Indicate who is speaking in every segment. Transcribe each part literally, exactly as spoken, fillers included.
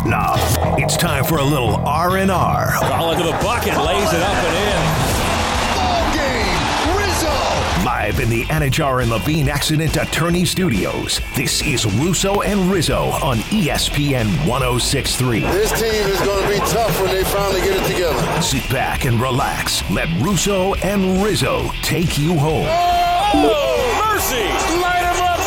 Speaker 1: Now, it's time for a little R and R.
Speaker 2: Ball into the bucket, lays it up and in.
Speaker 1: Ball game, Rizzo! Live in the Anajar and Levine Accident Attorney Studios, this is Russo and Rizzo on E S P N ten sixty-three.
Speaker 3: This team is going to be tough when they finally get it together.
Speaker 1: Sit back and relax. Let Russo and Rizzo take you home.
Speaker 2: Oh, mercy! Light him up,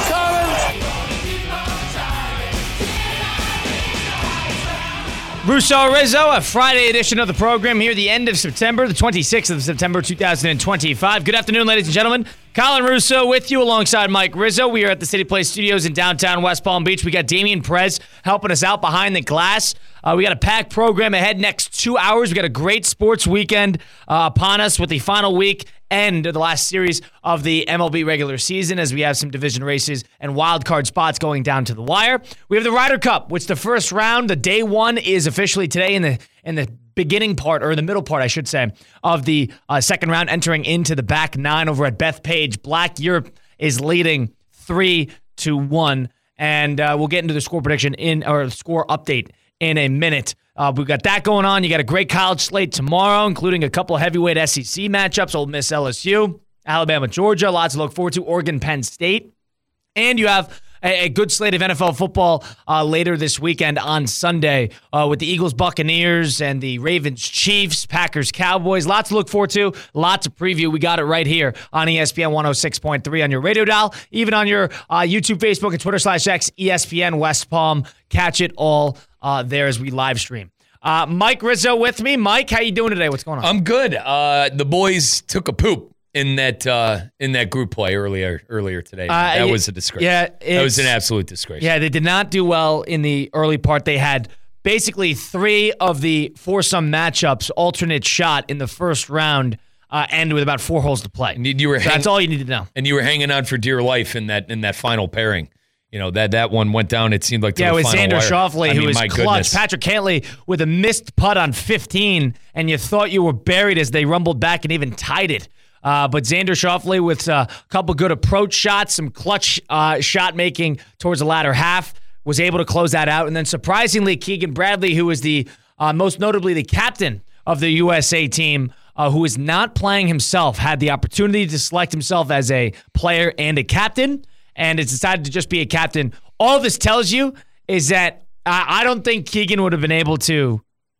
Speaker 2: Colin!
Speaker 4: Russo Rizzo, a Friday edition of the program here, the end of September, the twenty-sixth of September, two thousand twenty-five. Good afternoon, ladies and gentlemen. Colin Russo with you alongside Mike Rizzo. We are at the City Place Studios in downtown West Palm Beach. We got Damian Perez helping us out behind the glass. Uh, we got a packed program ahead next two hours. We got a great sports weekend uh, upon us with the final week end of the last series of the M L B regular season as we have some division races and wild card spots going down to the wire. We have the Ryder Cup, which the first round, the day one, is officially today in the in the beginning part, or the middle part, I should say, of the uh, second round, entering into the back nine over at Bethpage. Black Europe is leading three to one, and uh, we'll get into the score prediction in or score update in a minute. Uh, we've got that going on. You got a great college slate tomorrow, including a couple of heavyweight S E C matchups: Ole Miss, L S U, Alabama, Georgia. Lots to look forward to. Oregon, Penn State, and you have a good slate of N F L football uh, later this weekend on Sunday uh, with the Eagles, Buccaneers, and the Ravens, Chiefs, Packers, Cowboys. Lots to look forward to. Lots of preview. We got it right here on E S P N one oh six point three on your radio dial, even on your uh, YouTube, Facebook, and Twitter slash X, E S P N West Palm. Catch it all uh, there as we live stream. Uh, Mike Rizzo with me. Mike, how you doing today? What's going on?
Speaker 5: I'm good. Uh, the boys took a poop in that uh, in that group play earlier earlier today.
Speaker 4: Uh,
Speaker 5: that
Speaker 4: it,
Speaker 5: was a disgrace.
Speaker 4: Yeah,
Speaker 5: that was an absolute disgrace.
Speaker 4: Yeah, they did not do well in the early part. They had basically three of the foursome matchups alternate shot in the first round uh, end with about four holes to play.
Speaker 5: And you were
Speaker 4: so
Speaker 5: hang-
Speaker 4: that's all you need to know.
Speaker 5: And you were hanging on for dear life in that in that final pairing. You know, that that one went down, it seemed like to
Speaker 4: yeah,
Speaker 5: the
Speaker 4: with
Speaker 5: final
Speaker 4: Xander
Speaker 5: wire.
Speaker 4: Schauffele,
Speaker 5: I
Speaker 4: who
Speaker 5: mean,
Speaker 4: was
Speaker 5: my
Speaker 4: clutch.
Speaker 5: goodness.
Speaker 4: Patrick Cantley with a missed putt on fifteen, and you thought you were buried as they rumbled back and even tied it. Uh, but Xander Schauffele with uh, a couple good approach shots, some clutch uh, shot making towards the latter half, was able to close that out. And then surprisingly, Keegan Bradley, who is the uh, most notably the captain of the U S A team, uh, who is not playing himself, had the opportunity to select himself as a player and a captain, and it's decided to just be a captain. All this tells you is that I, I don't think Keegan would have been able to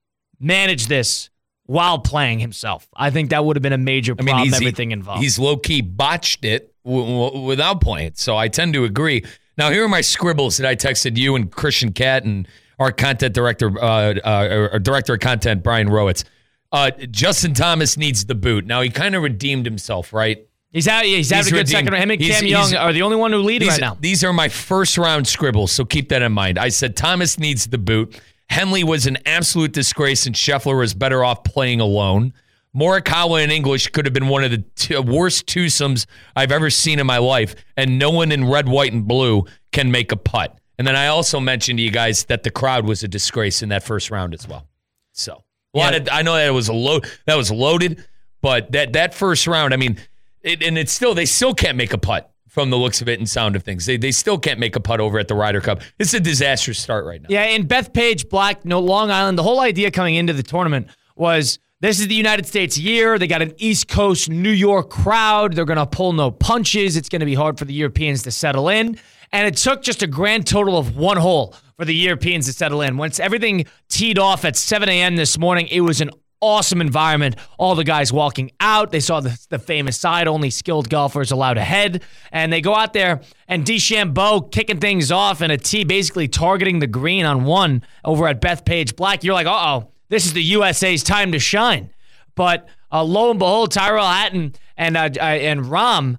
Speaker 4: manage this while playing himself. I think that would have been a major problem, I mean, everything involved.
Speaker 5: He's low-key botched it w- w- without playing, so I tend to agree. Now, here are my scribbles that I texted you and Christian Cat and our content director, uh, uh, our director of content, Brian Rowitz. Uh, Justin Thomas needs the boot. Now, he kind of redeemed himself, right?
Speaker 4: He's out. He's, he's having a good redeemed. second round. Him and Cam he's, Young he's, are the only one who lead right now.
Speaker 5: These are my first round scribbles, so keep that in mind. I said Thomas needs the boot. Henley was an absolute disgrace, and Scheffler was better off playing alone. Morikawa and English could have been one of the two, worst twosomes I've ever seen in my life, and no one in red, white, and blue can make a putt. And then I also mentioned to you guys that the crowd was a disgrace in that first round as well. So a lot yeah. of, I know that it was a load that was loaded, but that that first round, I mean. It, and it's still, they still can't make a putt from the looks of it and sound of things. They they still can't make a putt over at the Ryder Cup. It's a disastrous start right now.
Speaker 4: Yeah, in Bethpage, Black, no, Long Island, the whole idea coming into the tournament was this is the United States year. They got an East Coast New York crowd. They're going to pull no punches. It's going to be hard for the Europeans to settle in. And it took just a grand total of one hole for the Europeans to settle in. Once everything teed off at seven a.m. this morning, it was an awesome environment. All the guys walking out. They saw the, the famous side, only skilled golfers allowed ahead. And they go out there, and DeChambeau kicking things off and a tee basically targeting the green on one over at Bethpage Black. You're like, uh-oh, this is the U S A's time to shine. But uh, lo and behold, Tyrell Hatton and uh, and Rahm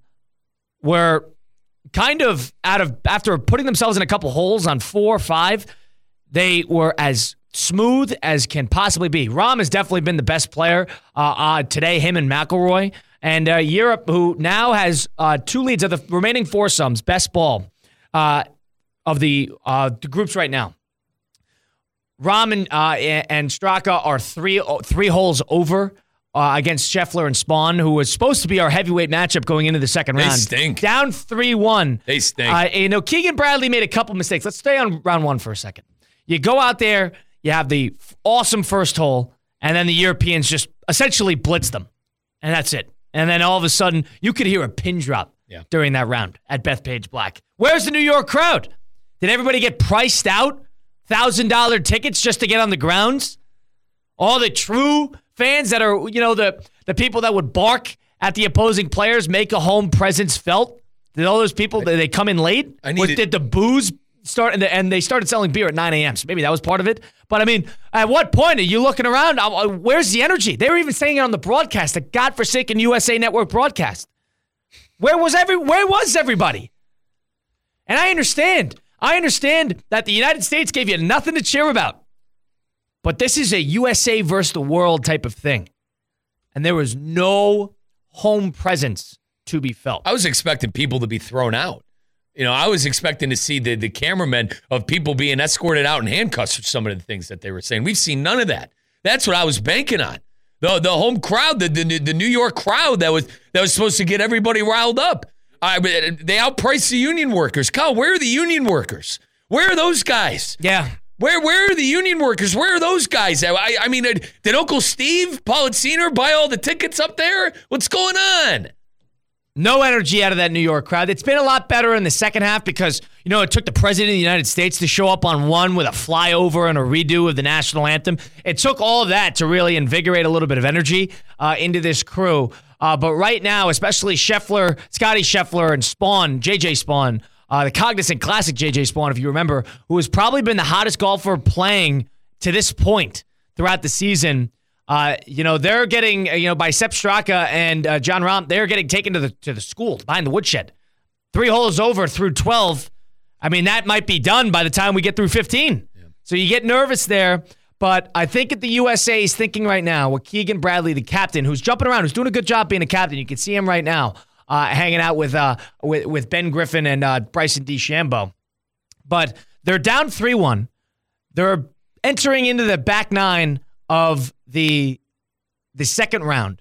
Speaker 4: were kind of out of, after putting themselves in a couple holes on four, five, they were as smooth as can possibly be. Rahm has definitely been the best player uh, uh, today, him and McIlroy. And uh, Europe, who now has uh, two leads of the remaining foursomes, best ball uh, of the, uh, the groups right now. Rahm and, uh, and Straka are three three holes over uh, against Scheffler and Spawn, who was supposed to be our heavyweight matchup going into the second
Speaker 5: they
Speaker 4: round.
Speaker 5: They stink.
Speaker 4: Down three one.
Speaker 5: They stink.
Speaker 4: Uh, you know, Keegan Bradley made a couple mistakes. Let's stay on round one for a second. You go out there, you have the awesome first hole, and then the Europeans just essentially blitz them. And that's it. And then all of a sudden, you could hear a pin drop yeah. during that round at Bethpage Black. Where's the New York crowd? Did everybody get priced out? one thousand dollars tickets just to get on the grounds? All the true fans that are, you know, the, the people that would bark at the opposing players, make a home presence felt? Did all those people, did they come in late?
Speaker 5: I needed,
Speaker 4: did the booze start? And, the, and they started selling beer at nine a.m., so maybe that was part of it. But, I mean, at what point are you looking around? Where's the energy? They were even saying it on the broadcast, the godforsaken U S A Network broadcast. Where was every? Where was everybody? And I understand. I understand that the United States gave you nothing to cheer about. But this is a U S A versus the world type of thing. And there was no home presence to be felt.
Speaker 5: I was expecting people to be thrown out. You know, I was expecting to see the, the cameramen of people being escorted out in handcuffs for some of the things that they were saying. We've seen none of that. That's what I was banking on. The the home crowd, the, the the New York crowd that was that was supposed to get everybody riled up. I, they outpriced the union workers. Kyle, where are the union workers? Where are those guys?
Speaker 4: Yeah.
Speaker 5: Where where are the union workers? Where are those guys? I, I mean, did Uncle Steve Politziner buy all the tickets up there? What's going on?
Speaker 4: No energy out of that New York crowd. It's been a lot better in the second half because, you know, it took the president of the United States to show up on one with a flyover and a redo of the national anthem. It took all of that to really invigorate a little bit of energy uh, into this crew. Uh, but right now, especially Scheffler, Scotty Scheffler and Spawn, J J Spawn, uh, the Cognizant Classic J J Spawn, if you remember, who has probably been the hottest golfer playing to this point throughout the season. Uh, you know, they're getting, you know, by Sepp Straka and uh, John Rahm, they're getting taken to the to the school behind the woodshed. Three holes over through twelve. I mean, that might be done by the time we get through fifteen. Yeah. So you get nervous there. But I think that the U S A is thinking right now with Keegan Bradley, the captain, who's jumping around, who's doing a good job being a captain. You can see him right now uh, hanging out with, uh, with with Ben Griffin and uh, Bryson DeChambeau. But they're down three one. They're entering into the back nine of the the second round.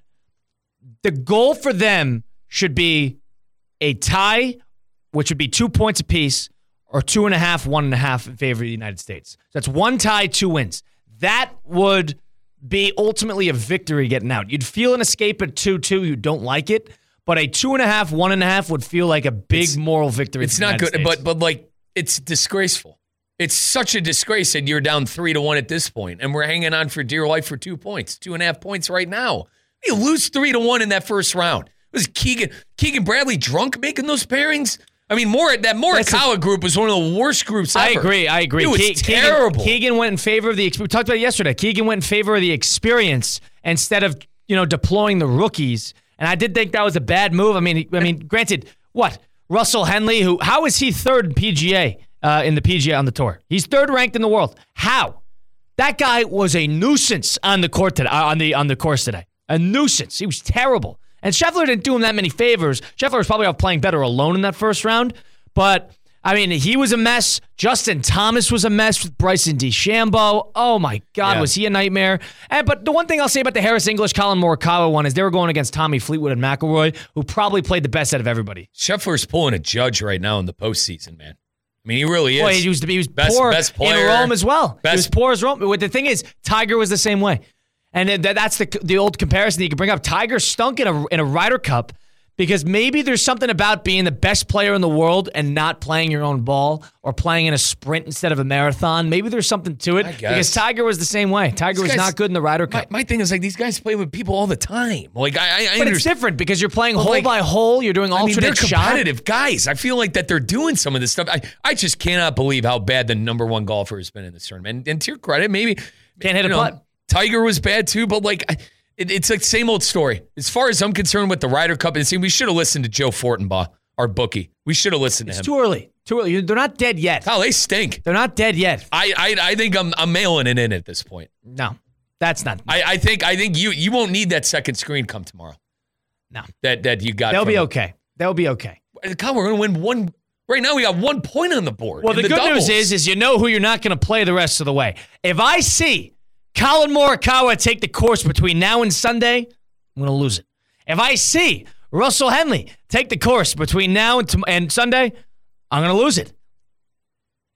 Speaker 4: The goal for them should be a tie, which would be two points apiece, or two and a half, one and a half in favor of the United States. So that's one tie, two wins. That would be ultimately a victory getting out. You'd feel an escape at two two. You don't like it, but a two and a half, one and a half would feel like a big it's, moral victory.
Speaker 5: It's not good, States. but but like it's disgraceful. It's such a disgrace that you're down three to one at this point, and we're hanging on for dear life for two points, two and a half points right now. You lose three to one in that first round. Was Keegan Keegan Bradley drunk making those pairings? I mean, more that Morikawa group was one of the worst groups ever.
Speaker 4: I agree. I agree.
Speaker 5: It was
Speaker 4: Ke-
Speaker 5: terrible.
Speaker 4: Keegan, Keegan went in favor of the. We talked about it yesterday. Keegan went in favor of the experience instead of you know deploying the rookies, and I did think that was a bad move. I mean, I mean, granted, what Russell Henley, who how is he third in P G A? Uh, in the P G A on the tour. He's third ranked in the world. How? That guy was a nuisance on the court today, uh, on the on the course today. A nuisance. He was terrible. And Scheffler didn't do him that many favors. Scheffler was probably off playing better alone in that first round. But, I mean, he was a mess. Justin Thomas was a mess with Bryson DeChambeau. Oh, my God, yeah. Was he a nightmare? And But the one thing I'll say about the Harris English, Colin Morikawa one is they were going against Tommy Fleetwood and McIlroy, who probably played the best out of everybody.
Speaker 5: Scheffler's pulling a Judge right now in the postseason, man. I mean, he really is.
Speaker 4: Well, he was, he was
Speaker 5: best,
Speaker 4: poor
Speaker 5: best player,
Speaker 4: in Rome as well.
Speaker 5: Best.
Speaker 4: He was poor as Rome. But the thing is, Tiger was the same way. And that's the the old comparison that you can bring up. Tiger stunk in a in a Ryder Cup because maybe there's something about being the best player in the world and not playing your own ball or playing in a sprint instead of a marathon. Maybe there's something to it. Because Tiger was the same way. Tiger these was guys, not good in the Ryder Cup.
Speaker 5: My, my thing is, like, these guys play with people all the time. Like, I, I, I
Speaker 4: But
Speaker 5: understand.
Speaker 4: it's different because you're playing hole
Speaker 5: like,
Speaker 4: by hole. You're doing alternate
Speaker 5: I mean, they're
Speaker 4: shot.
Speaker 5: competitive guys. I feel like that they're doing some of this stuff. I, I just cannot believe how bad the number one golfer has been in this tournament. And, and to your credit, maybe.
Speaker 4: Can't hit a
Speaker 5: know,
Speaker 4: putt.
Speaker 5: Tiger was bad too, but like it, it's like same old story. As far as I'm concerned with the Ryder Cup, and see, we should have listened to Joe Fortenbaugh, our bookie. We should have listened
Speaker 4: it's
Speaker 5: to him.
Speaker 4: It's too early. Too early. They're not dead yet.
Speaker 5: Oh, they stink.
Speaker 4: They're not dead yet.
Speaker 5: I I, I think I'm I'm mailing it in at this point.
Speaker 4: No, that's not.
Speaker 5: I, I think I think you you won't need that second screen come tomorrow.
Speaker 4: No,
Speaker 5: that that you got.
Speaker 4: They'll be
Speaker 5: them.
Speaker 4: okay. They'll be okay.
Speaker 5: God, we're gonna win one. Right now, we got one point on the board.
Speaker 4: Well, the,
Speaker 5: the
Speaker 4: good
Speaker 5: doubles.
Speaker 4: news is, is you know who you're not going to play the rest of the way. If I see Colin Morikawa take the course between now and Sunday, I'm going to lose it. If I see Russell Henley take the course between now and, t- and Sunday, I'm going to lose it.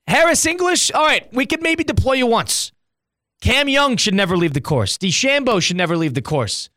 Speaker 4: Harris English, all right, we could maybe deploy you once. Cam Young should never leave the course. DeChambeau should never leave the course.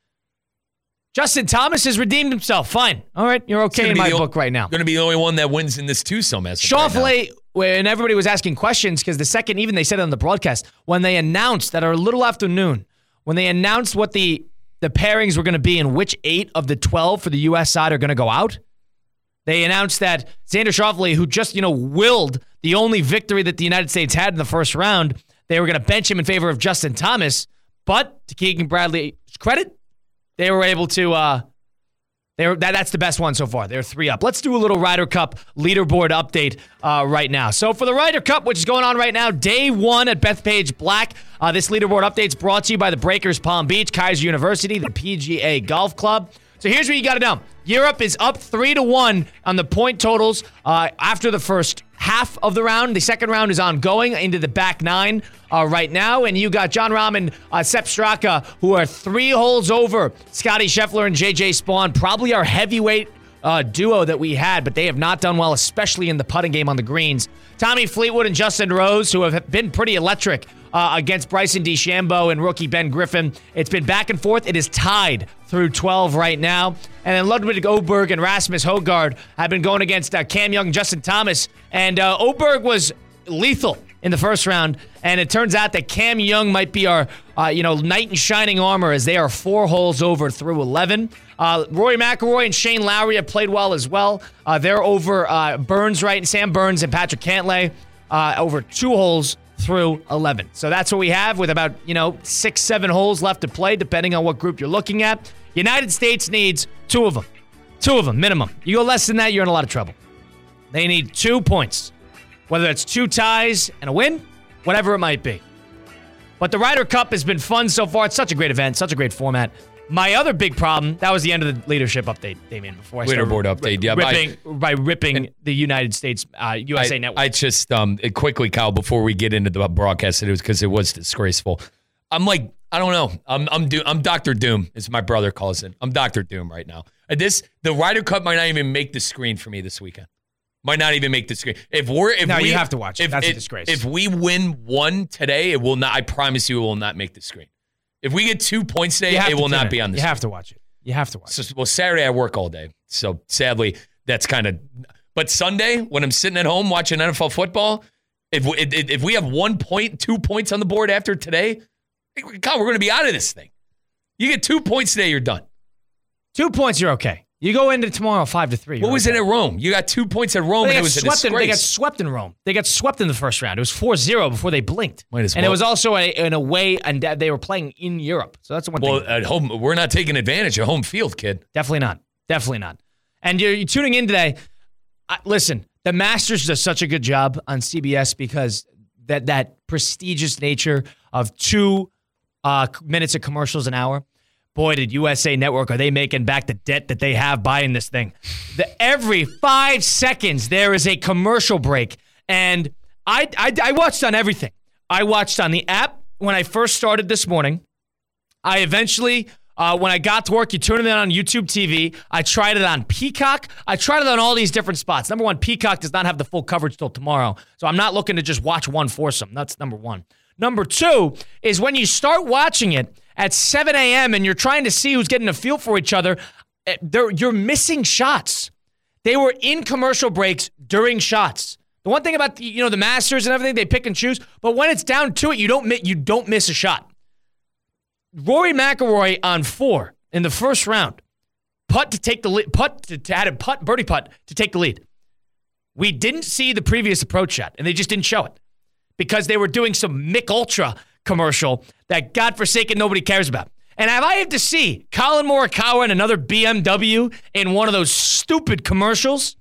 Speaker 4: Justin Thomas has redeemed himself. Fine. All right, you're okay in my book right now.
Speaker 5: Going to be the only one that wins in this twosome.
Speaker 4: Schauffele, when everybody was asking questions, because the second, even they said it on the broadcast, when they announced that, or a little after noon, when they announced what the, the pairings were going to be and which eight of the twelve for the U S side are going to go out, they announced that Xander Schauffele, who just, you know, willed the only victory that the United States had in the first round, they were going to bench him in favor of Justin Thomas. But to Keegan Bradley's credit, they were able to, uh, they were, that, that's the best one so far. They're three up. Let's do a little Ryder Cup leaderboard update uh, right now. So for the Ryder Cup, which is going on right now, day one at Bethpage Black. Uh, this leaderboard update is brought to you by the Breakers Palm Beach, Kaiser University, the P G A Golf Club. So here's what you got to know. Europe is up three to one on the point totals uh, after the first half of the round. The second round is ongoing into the back nine uh, right now. And you got Jon Rahm and uh, Sepp Straka, who are three holes over Scotty Scheffler and J J Spaun, probably our heavyweight uh, duo that we had, but they have not done well, especially in the putting game on the greens. Tommy Fleetwood and Justin Rose, who have been pretty electric uh, against Bryson DeChambeau and rookie Ben Griffin. It's been back and forth. It is tied through twelve right now. And then Ludwig Åberg and Rasmus Højgaard have been going against uh, Cam Young and Justin Thomas. And uh, Åberg was lethal in the first round. And it turns out that Cam Young might be our, uh, you know, knight in shining armor, as they are four holes over through eleven. Uh, Rory McIlroy and Shane Lowry have played well as well. Uh, they're over uh, Burns, right? Sam Burns and Patrick Cantlay uh, over two holes through eleven. So that's what we have with about, you know, six, seven holes left to play, depending on what group you're looking at. United States needs two of them. Two of them, minimum. You go less than that, you're in a lot of trouble. They need two points. Whether it's two ties and a win, whatever it might be. But the Ryder Cup has been fun so far. It's such a great event, such a great format. My other big problem, that was the end of the leadership update, Damien, before I started
Speaker 5: leaderboard update, yeah.
Speaker 4: Ripping,
Speaker 5: I,
Speaker 4: by ripping the United States uh, U S A
Speaker 5: I,
Speaker 4: Network.
Speaker 5: I just, um, quickly, Kyle, before we get into the broadcast, it was because it was disgraceful. I'm like, I don't know. I'm I'm Do- I'm Doctor Doom, as my brother calls it. I'm Doctor Doom right now. This the Ryder Cup might not even make the screen for me this weekend. Might not even make the screen. If we're if
Speaker 4: no,
Speaker 5: we
Speaker 4: you have to watch it.
Speaker 5: If,
Speaker 4: That's
Speaker 5: if,
Speaker 4: a disgrace.
Speaker 5: If we win one today, it will not. I promise you, it will not make the screen. If we get two points today, it will not
Speaker 4: it.
Speaker 5: be on the
Speaker 4: You
Speaker 5: screen.
Speaker 4: have to watch it. You have to watch
Speaker 5: so,
Speaker 4: it.
Speaker 5: Well, Saturday I work all day, so sadly that's kind of. But Sunday, when I'm sitting at home watching N F L football, if we, if, if we have one point, two points on the board after today. God, we're going to be out of this thing. You get two points today, you're done.
Speaker 4: Two points, you're okay. You go into tomorrow five to three.
Speaker 5: What was
Speaker 4: okay.
Speaker 5: it at Rome? You got two points at Rome,
Speaker 4: they
Speaker 5: and it was a disgrace.
Speaker 4: In, they got swept in Rome. They got swept in the first round. It was four zero before they blinked.
Speaker 5: Might as well.
Speaker 4: And it was also a, an away, and they were playing in Europe. So that's the one
Speaker 5: well,
Speaker 4: thing.
Speaker 5: Well, at home, we're not taking advantage of home field, kid.
Speaker 4: Definitely not. Definitely not. And you're, you're tuning in today. I, listen, the Masters does such a good job on C B S because that that prestigious nature of two Uh, minutes of commercials an hour. Boy, did U S A Network, are they making back the debt that they have buying this thing. The, every five seconds, there is a commercial break. And I, I, I watched on everything. I watched on the app when I first started this morning. I eventually, uh, when I got to work, you turn it on YouTube T V. I tried it on Peacock. I tried it on all these different spots. Number one, Peacock does not have the full coverage till tomorrow. So I'm not looking to just watch one foursome. That's number one. Number two is when you start watching it at seven a.m. and you're trying to see who's getting a feel for each other, you're missing shots. They were in commercial breaks during shots. The one thing about the, you know the Masters and everything, they pick and choose, but when it's down to it, you don't you don't miss a shot. Rory McIlroy on four in the first round, putt to take the lead, putt to, to had a putt birdie putt to take the lead. We didn't see the previous approach shot, and they just didn't show it. Because they were doing some Mick Ultra commercial that godforsaken nobody cares about. And if I have to see Colin Morikawa and another B M W in one of those stupid commercials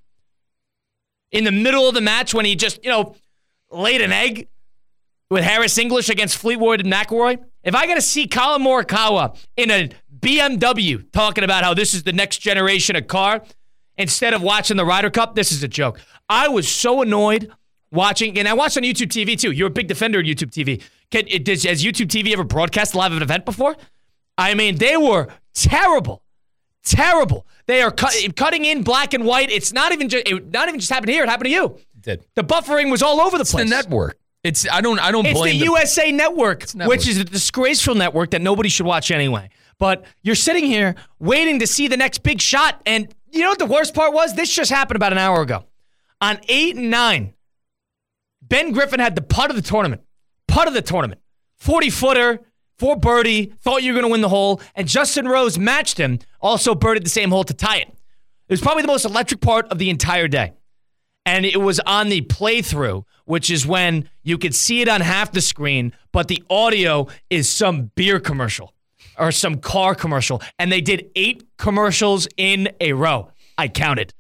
Speaker 4: in the middle of the match when he just, you know, laid an egg with Harris English against Fleetwood and McIlroy, if I got to see Colin Morikawa in a B M W talking about how this is the next generation of car instead of watching the Ryder Cup, this is a joke. I was so annoyed watching, and I watched on YouTube T V too. You're a big defender of YouTube T V. Can, it, does, has YouTube T V ever broadcast live an event before? I mean, they were terrible, terrible. They are cut, cutting in black and white. It's not even just it not even just happened here. It happened to you.
Speaker 5: It did.
Speaker 4: The buffering was all over the
Speaker 5: It's
Speaker 4: place.
Speaker 5: the network. It's I don't I don't
Speaker 4: It's
Speaker 5: blame
Speaker 4: the U S A Network,
Speaker 5: network,
Speaker 4: which is a disgraceful network that nobody should watch anyway. But you're sitting here waiting to see the next big shot, and you know what the worst part was? This just happened about an hour ago. On eight and nine, Ben Griffin had the putt of the tournament. Putt of the tournament. forty-footer, for birdie, thought you were going to win the hole, and Justin Rose matched him, also birdied the same hole to tie it. It was probably the most electric part of the entire day. And it was on the playthrough, which is when you could see it on half the screen, but the audio is some beer commercial or some car commercial. And they did eight commercials in a row. I counted.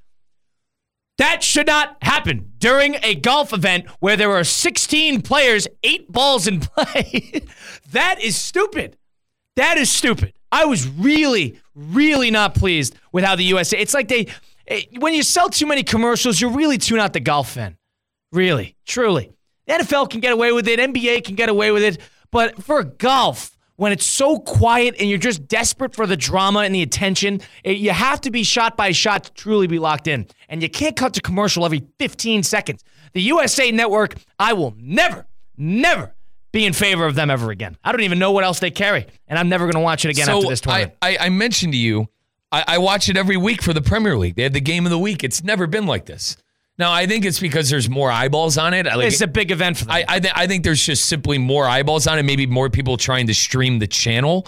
Speaker 4: That should not happen during a golf event where there are sixteen players, eight balls in play. That is stupid. That is stupid. I was really, really not pleased with how the U S A, it's like they, when you sell too many commercials, you really tune out the golf fan. Really, truly. The N F L can get away with it. N B A can get away with it. But for golf, when it's so quiet and you're just desperate for the drama and the attention, it, you have to be shot by shot to truly be locked in. And you can't cut to commercial every fifteen seconds. The U S A Network, I will never, never be in favor of them ever again. I don't even know what else they carry. And I'm never going to watch it again
Speaker 5: so
Speaker 4: after this tournament.
Speaker 5: I, I, I mentioned to you, I, I watch it every week for the Premier League. They had the game of the week. It's never been like this. Now, I think it's because there's more eyeballs on it. I like
Speaker 4: it's
Speaker 5: it,
Speaker 4: a big event for them.
Speaker 5: I I, th- I think there's just simply more eyeballs on it, maybe more people trying to stream the channel.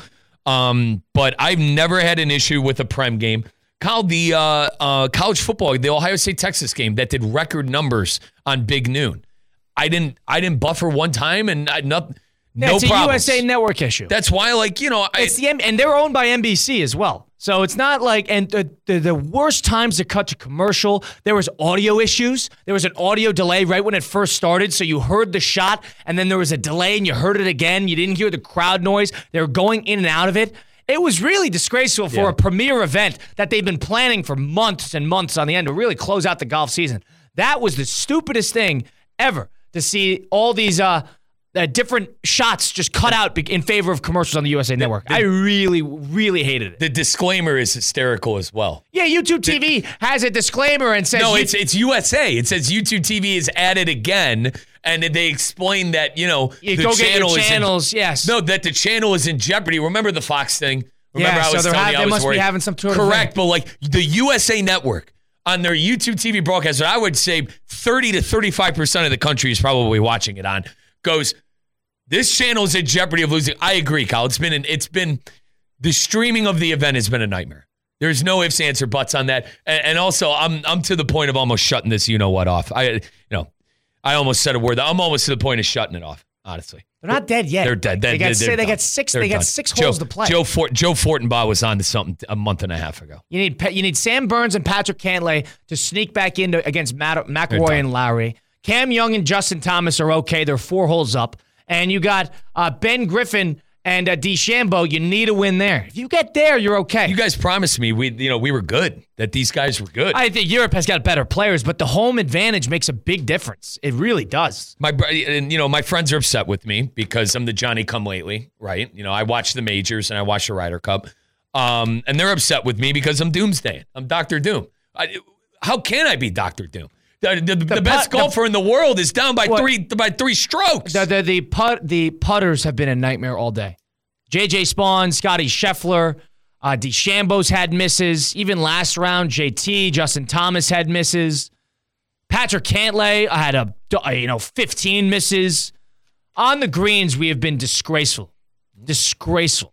Speaker 5: Um, but I've never had an issue with a Prem game. Kyle, the uh, uh, college football, the Ohio State-Texas game that did record numbers on Big Noon. I didn't I didn't buffer one time, and I, not,
Speaker 4: yeah,
Speaker 5: no
Speaker 4: it's
Speaker 5: problems.
Speaker 4: a U S A Network issue.
Speaker 5: That's why, like, you know. I,
Speaker 4: It's the and they're owned by N B C as well. So it's not like, and the, the, the worst times to cut to commercial, there was audio issues. There was an audio delay right when it first started. So you heard the shot and then there was a delay and you heard it again. You didn't hear the crowd noise. They were going in and out of it. It was really disgraceful for
Speaker 5: Yeah.
Speaker 4: a premier event that they've been planning for months and months on the end to really close out the golf season. That was the stupidest thing ever to see all these, uh, Uh, different shots just cut out in favor of commercials on the U S A Network.
Speaker 5: the-
Speaker 4: I really, really hated it.
Speaker 5: the disclaimer is hysterical as well.
Speaker 4: Yeah, YouTube T V has a disclaimer and says
Speaker 5: No,
Speaker 4: you-
Speaker 5: it's it's U S A. It says YouTube T V is added again, and they explain that, you know,
Speaker 4: you
Speaker 5: the
Speaker 4: go get
Speaker 5: channel
Speaker 4: your
Speaker 5: is in-
Speaker 4: channels. Yes.
Speaker 5: No, that the channel is in jeopardy. Remember the Fox thing? Remember
Speaker 4: Yeah,
Speaker 5: I
Speaker 4: so
Speaker 5: was
Speaker 4: they're
Speaker 5: telling
Speaker 4: ha-
Speaker 5: you
Speaker 4: they
Speaker 5: I was
Speaker 4: must be
Speaker 5: worried.
Speaker 4: having some sort of
Speaker 5: Correct,
Speaker 4: thing.
Speaker 5: but like the U S A Network on their YouTube T V broadcast, I would say thirty to thirty-five percent of the country is probably watching it on, goes, this channel is in jeopardy of losing. I agree, Kyle. It's been an, it's been the streaming of the event has been a nightmare. There's no ifs, ands, or buts on that. And, and also, I'm I'm to the point of almost shutting this you know what off. I you know, I almost said a word. I'm almost to the point of shutting it off. Honestly,
Speaker 4: they're not dead yet.
Speaker 5: they're dead.
Speaker 4: They,
Speaker 5: They're,
Speaker 4: got,
Speaker 5: they're,
Speaker 4: si-
Speaker 5: they're
Speaker 4: they got
Speaker 5: done.
Speaker 4: six.
Speaker 5: They're
Speaker 4: they got
Speaker 5: done.
Speaker 4: six
Speaker 5: Joe,
Speaker 4: holes to play.
Speaker 5: Joe Fort, Joe Fortenbaugh was on to something a month and a half ago.
Speaker 4: You need Pe- you need Sam Burns and Patrick Cantlay to sneak back into against Matt,
Speaker 5: They're
Speaker 4: McElroy
Speaker 5: done.
Speaker 4: and Lowry. Cam Young and Justin Thomas are okay. They're four holes up. And you got uh, Ben Griffin and uh, DeChambeau. You need a win there. If you get there, you're okay.
Speaker 5: You guys promised me we you know we were good, that these guys were good.
Speaker 4: I think Europe has got better players, but the home advantage makes a big difference. It really does.
Speaker 5: My bro- and you know my friends are upset with me because I'm the Johnny Come Lately, right? You know I watch the majors and I watch the Ryder Cup, um, and they're upset with me because I'm Doomsday. I'm Doctor Doom. I, how can I be Doctor Doom? The, the, the,
Speaker 4: The
Speaker 5: best
Speaker 4: put-
Speaker 5: golfer
Speaker 4: the-
Speaker 5: in the world is down by
Speaker 4: What?
Speaker 5: three by three strokes.
Speaker 4: The the the, put, the putters have been a nightmare all day. J J Spawn, Scotty Scheffler, uh, DeChambeau's had misses. Even last round, J T, Justin Thomas had misses. Patrick Cantlay had a you know fifteen misses. On the greens, we have been disgraceful, disgraceful.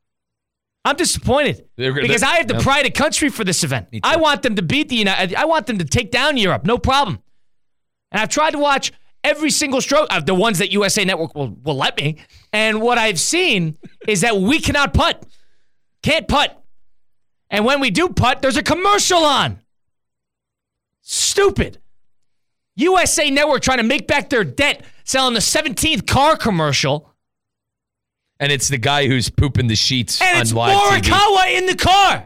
Speaker 4: I'm disappointed
Speaker 5: They're- they're-
Speaker 4: because I have the
Speaker 5: yep.
Speaker 4: pride of country for this event.
Speaker 5: Me too.
Speaker 4: I want them to beat the United. I want them to take down Europe, no problem. And I've tried to watch every single stroke of the ones that U S A Network will, will let me. And what I've seen is that we cannot putt. Can't putt. And when we do putt, there's a commercial on. Stupid. U S A Network trying to make back their debt, selling the seventeenth car commercial.
Speaker 5: And it's the guy who's pooping the sheets
Speaker 4: And
Speaker 5: on
Speaker 4: it's
Speaker 5: live T V.
Speaker 4: Morikawa in the car.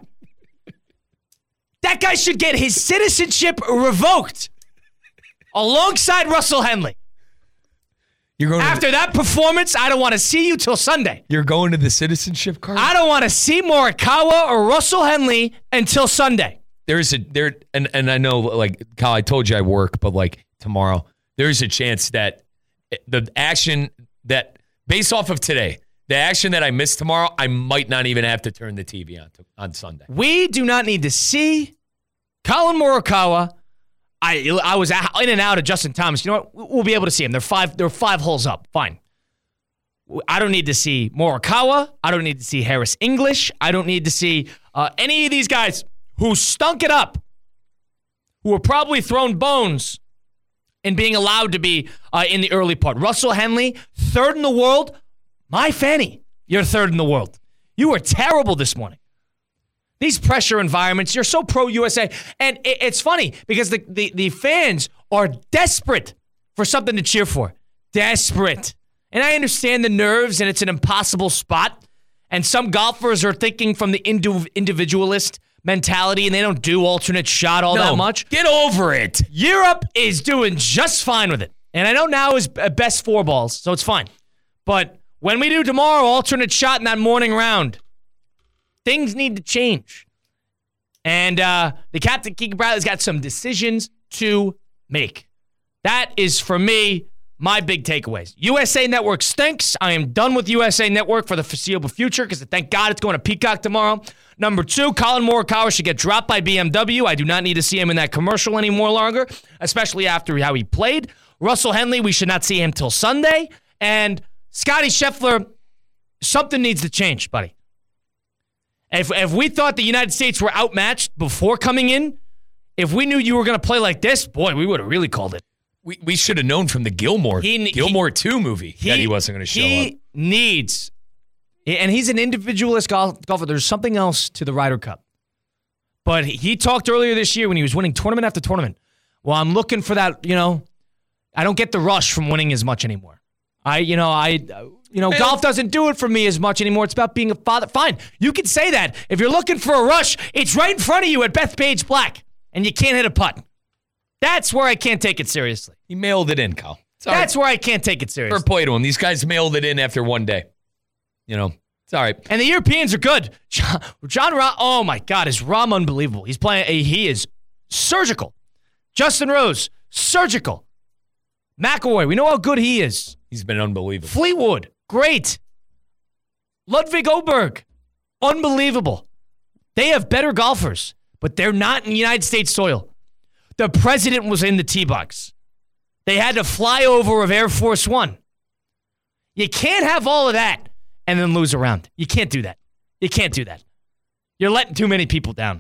Speaker 4: That guy should get his citizenship revoked alongside Russell Henley.
Speaker 5: You're going.
Speaker 4: After
Speaker 5: to,
Speaker 4: that performance, I don't want to see you till Sunday.
Speaker 5: you're going to the citizenship card.
Speaker 4: I don't want to see Morikawa or Russell Henley until Sunday.
Speaker 5: There's a there, and and I know, like Kyle, I told you I work, but like tomorrow, there's a chance that the action that, based off of today, the action that I miss tomorrow, I might not even have to turn the T V on to, on Sunday.
Speaker 4: We do not need to see Colin Morikawa. I I was in and out of Justin Thomas. You know what? We'll be able to see him. They're five. They're five holes up. Fine. I don't need to see Morikawa. I don't need to see Harris English. I don't need to see uh, any of these guys who stunk it up, who were probably thrown bones in being allowed to be uh, in the early part. Russell Henley, third in the world. My Fanny, you're third in the world. You were terrible this morning. These pressure environments, you're so pro-U S A. And it, it's funny because the, the, the fans are desperate for something to cheer for. Desperate. And I understand the nerves, and it's an impossible spot. And some golfers are thinking from the indiv- individualist mentality, and they don't do alternate shot all
Speaker 5: no,
Speaker 4: that much.
Speaker 5: Get over it.
Speaker 4: Europe is doing just fine with it. And I know now is best four balls, so it's fine. But when we do tomorrow, alternate shot in that morning round, things need to change. And uh, the captain, Keegan Bradley's got some decisions to make. That is, for me, my big takeaways. U S A Network stinks. I am done with U S A Network for the foreseeable future because thank God it's going to Peacock tomorrow. Number two, Colin Morikawa should get dropped by B M W. I do not need to see him in that commercial anymore longer, especially after how he played. Russell Henley, we should not see him till Sunday. And Scottie Scheffler, something needs to change, buddy. If, if we thought the United States were outmatched before coming in, if we knew you were going to play like this, boy, we would have really called it.
Speaker 5: We we should have known from the Gilmore he, Gilmore he, two movie he, that he wasn't going to show
Speaker 4: he
Speaker 5: up.
Speaker 4: He needs, and he's an individualist golf, golfer. There's something else to the Ryder Cup. But he talked earlier this year when he was winning tournament after tournament. Well, I'm looking for that, you know, I don't get the rush from winning as much anymore. I, you know, I, you know, Man. golf doesn't do it for me as much anymore. It's about being a father. Fine, you can say that. If you're looking for a rush, it's right in front of you at Bethpage Black, and you can't hit a putt. That's where I can't take it seriously.
Speaker 5: He mailed it in, Kyle.
Speaker 4: That's where I can't take it seriously.
Speaker 5: Fair play to him. These guys mailed it in after one day. You know, it's all right.
Speaker 4: And the Europeans are good. John, John Rahm, oh my God, is Rahm unbelievable? He's playing, he is surgical. Justin Rose, surgical. McIlroy, we know how good he is.
Speaker 5: He's been unbelievable.
Speaker 4: Fleetwood, great. Ludwig Oberg, unbelievable. They have better golfers, but they're not in United States soil. The president was in the tee box. They had to fly over of Air Force One. You can't have all of that and then lose a round. You can't do that. You can't do that. You're letting too many people down.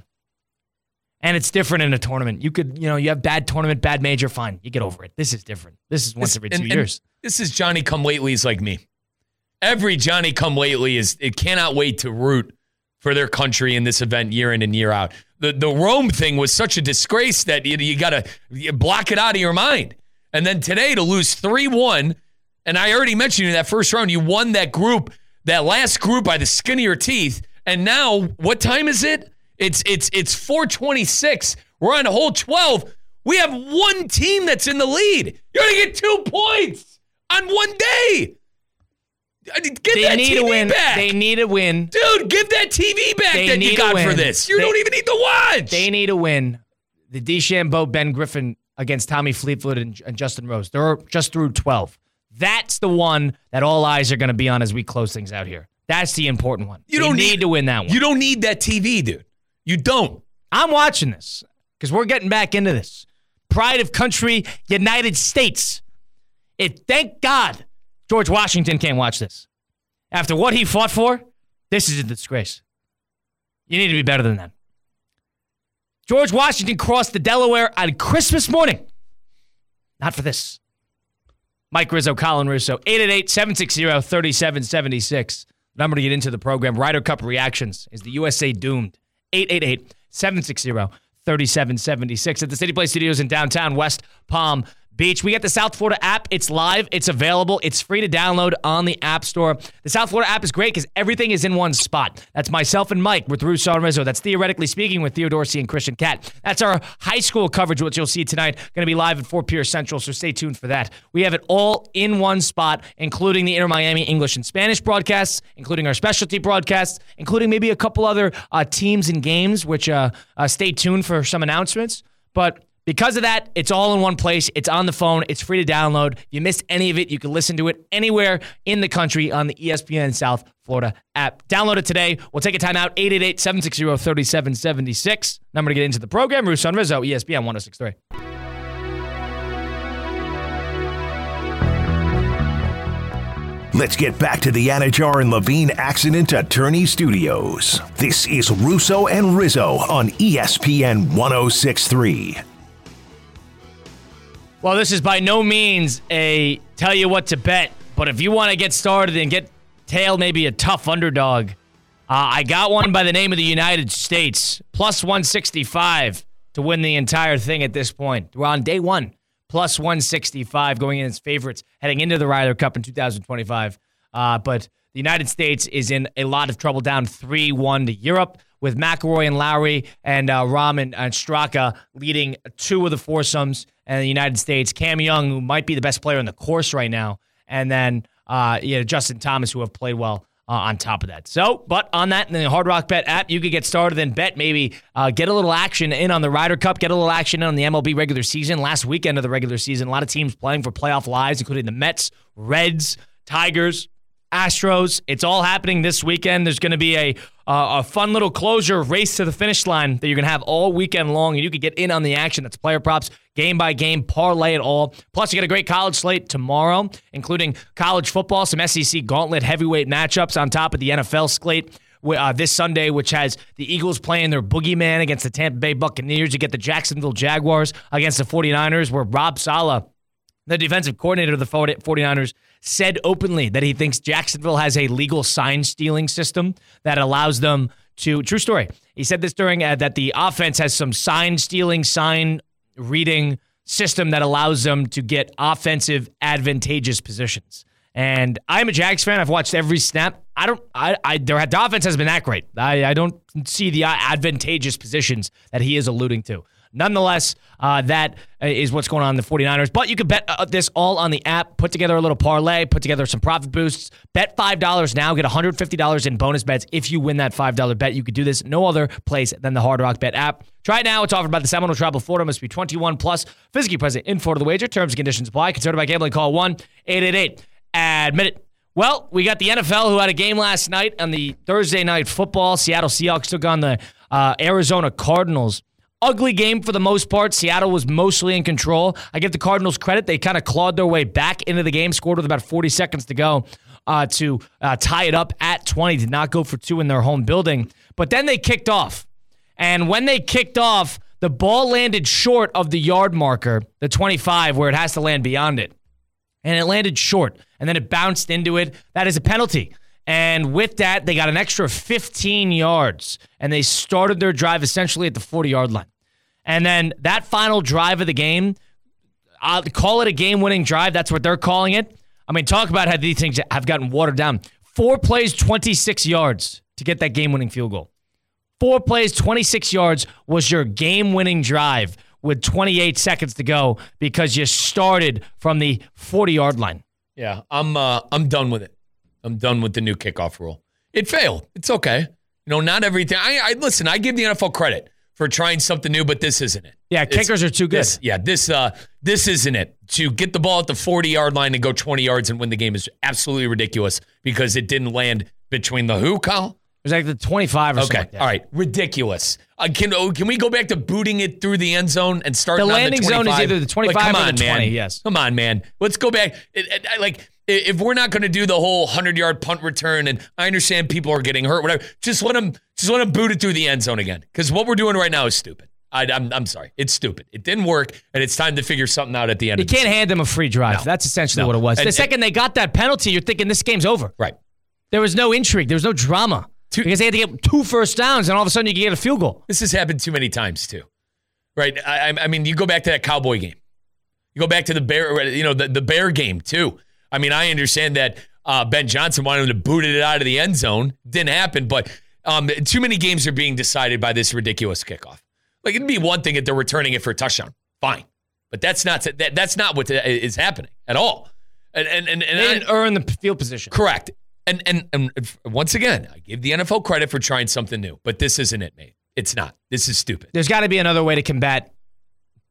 Speaker 4: And it's different in a tournament. You could, you know, you have bad tournament, bad major, fine. You get over it. This is different. This is once this, every two
Speaker 5: and,
Speaker 4: years.
Speaker 5: And this is Johnny come-latelys like me. Every Johnny come-lately is, it cannot wait to root for their country in this event year in and year out. The the Rome thing was such a disgrace that you, you got to block it out of your mind. And then today to lose three one, and I already mentioned in that first round, you won that group, that last group by the skin of your teeth. And now, what time is it? It's it's it's four twenty-six. We're on hole twelve. We have one team that's in the lead. You're going to get two points on one day. Get
Speaker 4: they
Speaker 5: that
Speaker 4: need
Speaker 5: T V
Speaker 4: a win.
Speaker 5: back.
Speaker 4: They need a win.
Speaker 5: Dude, give that T V back
Speaker 4: they
Speaker 5: that you got for this. You
Speaker 4: they,
Speaker 5: don't even need to watch.
Speaker 4: They need a win. The DeChambeau, Ben Griffin against Tommy Fleetwood and, and Justin Rose. They're just through twelve. That's the one that all eyes are going to be on as we close things out here. That's the important one. You they don't need, need to win that one.
Speaker 5: You don't need that T V, dude. You don't.
Speaker 4: I'm watching this because we're getting back into this. Pride of country, United States. It, thank God George Washington can't watch this. After what he fought for, this is a disgrace. You need to be better than that. George Washington crossed the Delaware on Christmas morning. Not for this. Mike Rizzo, Colin Russo, eight eight eight, seven six zero, three seven seven six. Number to get into the program. Ryder Cup reactions. Is the U S A doomed? eight eight eight, seven six zero, three seven seven six at the City Place Studios in downtown West Palm Beach. We got the South Florida app. It's live. It's available. It's free to download on the App Store. The South Florida app is great because everything is in one spot. That's myself and Mike with Russo and Rizzo. That's Theoretically Speaking with Theo Dorsey and Christian Cat. That's our high school coverage, which you'll see tonight. Going to be live at Fort Pierce Central, so stay tuned for that. We have it all in one spot, including the Inter Miami English and Spanish broadcasts, including our specialty broadcasts, including maybe a couple other uh, teams and games, which uh, uh, stay tuned for some announcements. But Because of that, it's all in one place. It's on the phone. It's free to download. If you missed any of it, you can listen to it anywhere in the country on the E S P N South Florida app. Download it today. We'll take a time out. eight eight eight, seven six zero, three seven seven six. Number to get into the program. Russo and Rizzo, E S P N one oh six point three.
Speaker 1: Let's get back to the Anajar and Levine Accident Attorney Studios. This is Russo and Rizzo on E S P N one oh six point three.
Speaker 4: Well, this is by no means a tell you what to bet, but if you want to get started and get tail maybe a tough underdog, uh, I got one by the name of the United States, plus one sixty-five to win the entire thing at this point. We're on day one. Plus one sixty-five going in as favorites heading into the Ryder Cup in two thousand twenty-five. Uh, but the United States is in a lot of trouble, down three one to Europe, with McIlroy and Lowry and uh, Rahm and, and Straka leading two of the foursomes. And the United States, Cam Young, who might be the best player on the course right now, and then uh, you know, Justin Thomas, who have played well uh, on top of that. So, but on that, in the Hard Rock Bet app, you could get started and bet maybe uh, get a little action in on the Ryder Cup, get a little action in on the M L B regular season. Last weekend of the regular season, a lot of teams playing for playoff lives, including the Mets, Reds, Tigers, Astros. It's all happening this weekend. There's going to be a uh, a fun little closure race to the finish line that you're going to have all weekend long, and you can get in on the action. That's player props, game by game, parlay it all. Plus, you got a great college slate tomorrow, including college football, some S E C gauntlet heavyweight matchups on top of the N F L slate uh, this Sunday, which has the Eagles playing their boogeyman against the Tampa Bay Buccaneers. You get the Jacksonville Jaguars against the 49ers, where Rob Saleh, the defensive coordinator of the 49ers, said openly that he thinks Jacksonville has a legal sign stealing system that allows them to, true story. He said this during uh, that the offense has some sign stealing, sign reading system that allows them to get offensive advantageous positions. And I'm a Jags fan. I've watched every snap. I don't, I, I, their the offense has been that great. I, I don't see the advantageous positions that he is alluding to. Nonetheless, uh, that is what's going on in the 49ers. But you can bet uh, this all on the app, put together a little parlay, put together some profit boosts. Bet five dollars now, get one hundred fifty dollars in bonus bets if you win that five dollar bet. You could do this no other place than the Hard Rock Bet app. Try it now. It's offered by the Seminole Tribal Florida. Must be twenty-one plus. Physically present in Florida. The wager. Terms and conditions apply. Concerned about gambling? Call one eight eight eight admit it. Well, we got the N F L, who had a game last night on the Thursday night football. Seattle Seahawks took on the uh, Arizona Cardinals. Ugly game for the most part. Seattle was mostly in control. I give the Cardinals credit. They kind of clawed their way back into the game, scored with about forty seconds to go uh, to uh, tie it up at twenty. Did not go for two in their home building. But then they kicked off. And when they kicked off, the ball landed short of the yard marker, the twenty-five, where it has to land beyond it. And it landed short. And then it bounced into it. That is a penalty. And with that, they got an extra fifteen yards. And they started their drive essentially at the forty-yard line. And then that final drive of the game, I'll call it a game-winning drive. That's what they're calling it. I mean, talk about how these things have gotten watered down. Four plays, twenty-six yards to get that game-winning field goal. Four plays, twenty-six yards was your game-winning drive with twenty-eight seconds to go because you started from the forty-yard line.
Speaker 5: Yeah, I'm uh, I'm done with it. I'm done with the new kickoff rule. It failed. It's okay. You know, not everything. I, I listen, I give the N F L credit for trying something new, but this isn't it.
Speaker 4: Yeah, kickers it's, are too good.
Speaker 5: This, yeah, this uh, this isn't it. To get the ball at the forty-yard line and go twenty yards and win the game is absolutely ridiculous because it didn't land between the who, Kyle?
Speaker 4: It was like the twenty-five or
Speaker 5: okay.
Speaker 4: something like that.
Speaker 5: All right, ridiculous. Uh, can oh, can we go back to booting it through the end zone and start
Speaker 4: the
Speaker 5: on
Speaker 4: landing
Speaker 5: the
Speaker 4: zone is either the twenty-five
Speaker 5: like, come
Speaker 4: or
Speaker 5: on,
Speaker 4: the twenty,
Speaker 5: man.
Speaker 4: yes.
Speaker 5: Come on, man. Let's go back. It, it, I, like, if we're not going to do the whole hundred-yard punt return, and I understand people are getting hurt, whatever, just let them, just let them boot it through the end zone again. Because what we're doing right now is stupid. I, I'm, I'm sorry. It's stupid. It didn't work, and it's time to figure something out at the end.
Speaker 4: You
Speaker 5: of the
Speaker 4: can't
Speaker 5: season.
Speaker 4: hand them a free drive. No. That's essentially
Speaker 5: no.
Speaker 4: what it was.
Speaker 5: And,
Speaker 4: the second and, they got that penalty, you're thinking this game's over.
Speaker 5: Right.
Speaker 4: There was no intrigue. There was no drama. Two, because they had to get two first downs, and all of a sudden you can get a field goal.
Speaker 5: This has happened too many times, too. Right? I, I mean, you go back to that Cowboy game. You go back to the Bear, you know, the, the Bear game, too. I mean, I understand that uh, Ben Johnson wanted to boot it out of the end zone. Didn't happen, but um, too many games are being decided by this ridiculous kickoff. Like, it'd be one thing if they're returning it for a touchdown. Fine. But that's not that, that's not what is happening at all. And and and, and
Speaker 4: they didn't I, earn the field position.
Speaker 5: Correct. And, and and once again, I give the N F L credit for trying something new, but this isn't it, mate. It's not. This is stupid.
Speaker 4: There's got to be another way to combat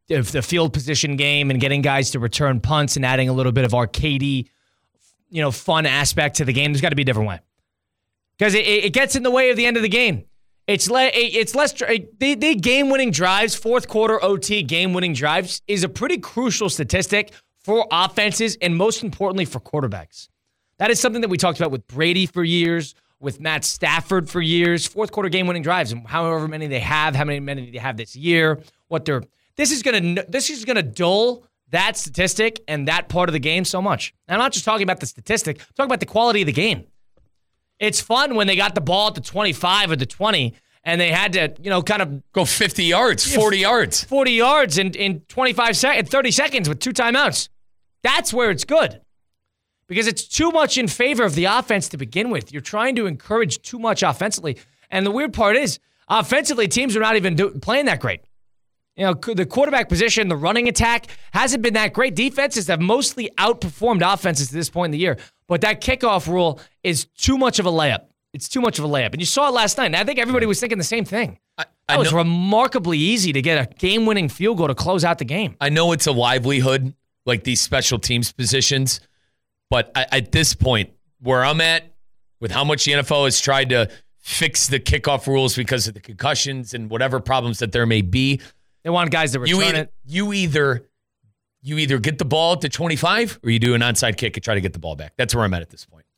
Speaker 4: of the field position game and getting guys to return punts and adding a little bit of arcadey, you know, fun aspect to the game. There's got to be a different way because it, it gets in the way of the end of the game. It's le- it's less the, the game-winning drives, fourth quarter O T game-winning drives is a pretty crucial statistic for offenses and most importantly for quarterbacks. That is something that we talked about with Brady for years, with Matt Stafford for years. Fourth quarter game-winning drives, and however many they have, how many many they have this year, what they're this is gonna this is gonna dull that statistic and that part of the game so much. And I'm not just talking about the statistic, I'm talking about the quality of the game. It's fun when they got the ball at the twenty-five or the twenty, and they had to, you know, kind of
Speaker 5: go fifty yards, forty yards,
Speaker 4: forty yards in in twenty-five seconds, thirty seconds with two timeouts. That's where it's good. Because it's too much in favor of the offense to begin with. You're trying to encourage too much offensively. And the weird part is, offensively, teams are not even do- playing that great. You know, the quarterback position, the running attack hasn't been that great. Defenses have mostly outperformed offenses to this point in the year. But that kickoff rule is too much of a layup. It's too much of a layup. And you saw it last night. And I think everybody was thinking the same thing. I, I it was know, remarkably easy to get a game-winning field goal to close out the game.
Speaker 5: I know it's a livelihood, like these special teams positions. But I, at this point, where I'm at, with how much the N F L has tried to fix the kickoff rules because of the concussions and whatever problems that there may be,
Speaker 4: they want guys to return
Speaker 5: you either,
Speaker 4: it.
Speaker 5: You either you either get the ball at the twenty-five or you do an onside kick and try to get the ball back. That's where I'm at at this point.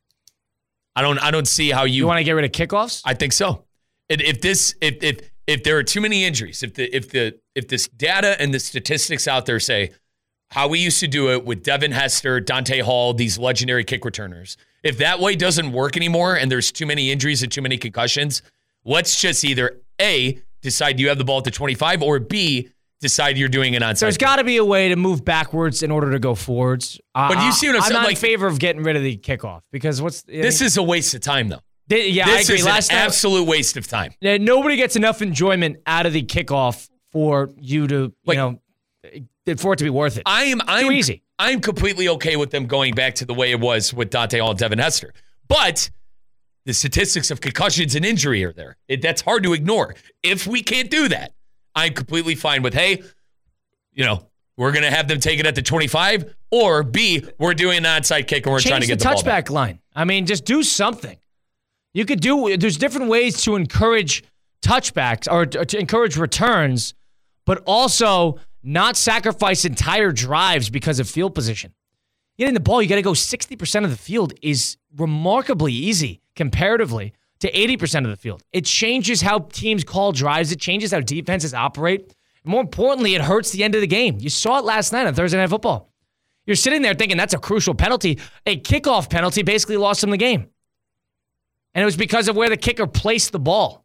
Speaker 5: I don't I don't see how you.
Speaker 4: You want to get rid of kickoffs?
Speaker 5: I think so. If, if this if if if there are too many injuries, if the if the if this data and the statistics out there say how we used to do it with Devin Hester, Dante Hall, these legendary kick returners. If that way doesn't work anymore and there's too many injuries and too many concussions, let's just either A, decide you have the ball at the twenty-five, or B, decide you're doing an onside.
Speaker 4: There's got to be a way to move backwards in order to go forwards. Uh,
Speaker 5: but you see what I'm,
Speaker 4: I'm
Speaker 5: saying?
Speaker 4: not
Speaker 5: like,
Speaker 4: in favor of getting rid of the kickoff because what's I
Speaker 5: this
Speaker 4: mean,
Speaker 5: is a waste of time, though.
Speaker 4: They, yeah,
Speaker 5: this
Speaker 4: I agree.
Speaker 5: is
Speaker 4: Last
Speaker 5: an
Speaker 4: time,
Speaker 5: absolute waste of time.
Speaker 4: Nobody gets enough enjoyment out of the kickoff for you to,
Speaker 5: like,
Speaker 4: you know, for it to be worth it.
Speaker 5: I am I'm,
Speaker 4: too easy.
Speaker 5: I'm completely okay with them going back to the way it was with Dante Hall and Devin Hester. But the statistics of concussions and injury are there. It, that's hard to ignore. If we can't do that, I'm completely fine with, hey, you know, we're going to have them take it at the twenty-five, or B, we're doing an onside kick and we're
Speaker 4: Change
Speaker 5: trying to get the,
Speaker 4: the
Speaker 5: ball back.
Speaker 4: touchback line. I mean, just do something. You could do, there's different ways to encourage touchbacks or to encourage returns, but also not sacrifice entire drives because of field position. Getting the ball, you got to go sixty percent of the field is remarkably easy comparatively to eighty percent of the field. It changes how teams call drives. It changes how defenses operate. More importantly, it hurts the end of the game. You saw it last night on Thursday Night Football. You're sitting there thinking that's a crucial penalty. A kickoff penalty basically lost them the game. And it was because of where the kicker placed the ball.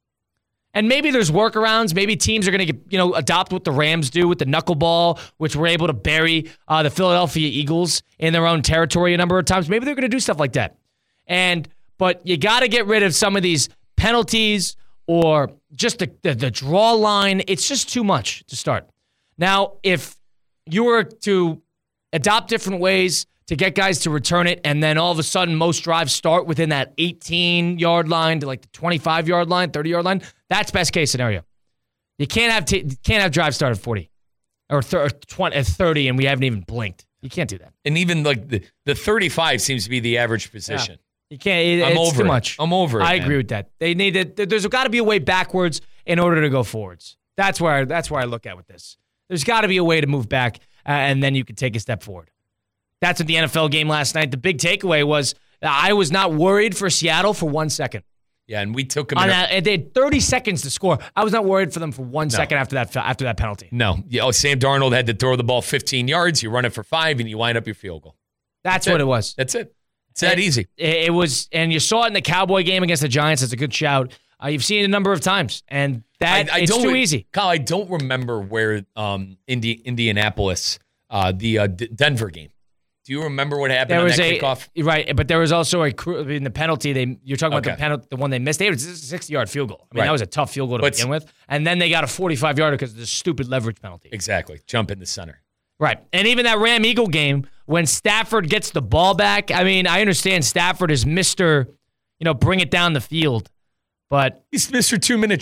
Speaker 4: And maybe there's workarounds. Maybe teams are going to, you know, adopt what the Rams do with the knuckleball, which were able to bury uh, the Philadelphia Eagles in their own territory a number of times. Maybe they're going to do stuff like that. And but you got to get rid of some of these penalties or just the, the the draw line. It's just too much to start. Now, if you were to adopt different ways to get guys to return it, and then all of a sudden most drives start within that eighteen-yard line to like the twenty-five-yard line, thirty-yard line, that's best case scenario. You can't have t- can't have drives start at forty or, th- or twenty, at thirty, and we haven't even blinked. You can't do that.
Speaker 5: And even like the, the thirty-five seems to be the average position.
Speaker 4: Yeah. You can't. It,
Speaker 5: I'm
Speaker 4: it's
Speaker 5: over
Speaker 4: too
Speaker 5: it.
Speaker 4: much.
Speaker 5: I'm over it.
Speaker 4: I
Speaker 5: man.
Speaker 4: agree with that. They need to, There's got to be a way backwards in order to go forwards. That's where that's where I look at with this. There's got to be a way to move back, uh, and then you can take a step forward. That's what the N F L game last night. The big takeaway was I was not worried for Seattle for one second.
Speaker 5: Yeah, and we took them.
Speaker 4: On
Speaker 5: in
Speaker 4: that,
Speaker 5: a-
Speaker 4: they had thirty seconds to score. I was not worried for them for one
Speaker 5: No.
Speaker 4: second after that after that penalty.
Speaker 5: No. Yeah, oh, Sam Darnold had to throw the ball fifteen yards. You run it for five, and you wind up your field goal.
Speaker 4: That's,
Speaker 5: That's
Speaker 4: what
Speaker 5: it.
Speaker 4: it was.
Speaker 5: That's it. It's that
Speaker 4: it,
Speaker 5: easy.
Speaker 4: It, it was, and you saw it in the Cowboy game against the Giants. It's a good shout. Uh, you've seen it a number of times, and that
Speaker 5: I, I
Speaker 4: it's
Speaker 5: don't,
Speaker 4: too easy.
Speaker 5: Kyle, I don't remember where um, Indi- Indianapolis, uh, the uh, D- Denver game. Do you remember what happened
Speaker 4: There
Speaker 5: on
Speaker 4: was
Speaker 5: that
Speaker 4: a
Speaker 5: kickoff?
Speaker 4: right, but there was also a cru- in the penalty. They you're talking about
Speaker 5: Okay.
Speaker 4: the penalty, the one they missed. They was a sixty-yard field goal. I mean,
Speaker 5: Right.
Speaker 4: that was a tough field goal to
Speaker 5: But-
Speaker 4: begin with, and then they got a forty-five yarder because of the stupid leverage penalty.
Speaker 5: Exactly. Jump in the center.
Speaker 4: Right, and even that Ram Eagle game when Stafford gets the ball back. I mean, I understand Stafford is Mister, you know, bring it down the field, but
Speaker 5: He's Mister Two-Minute Drill.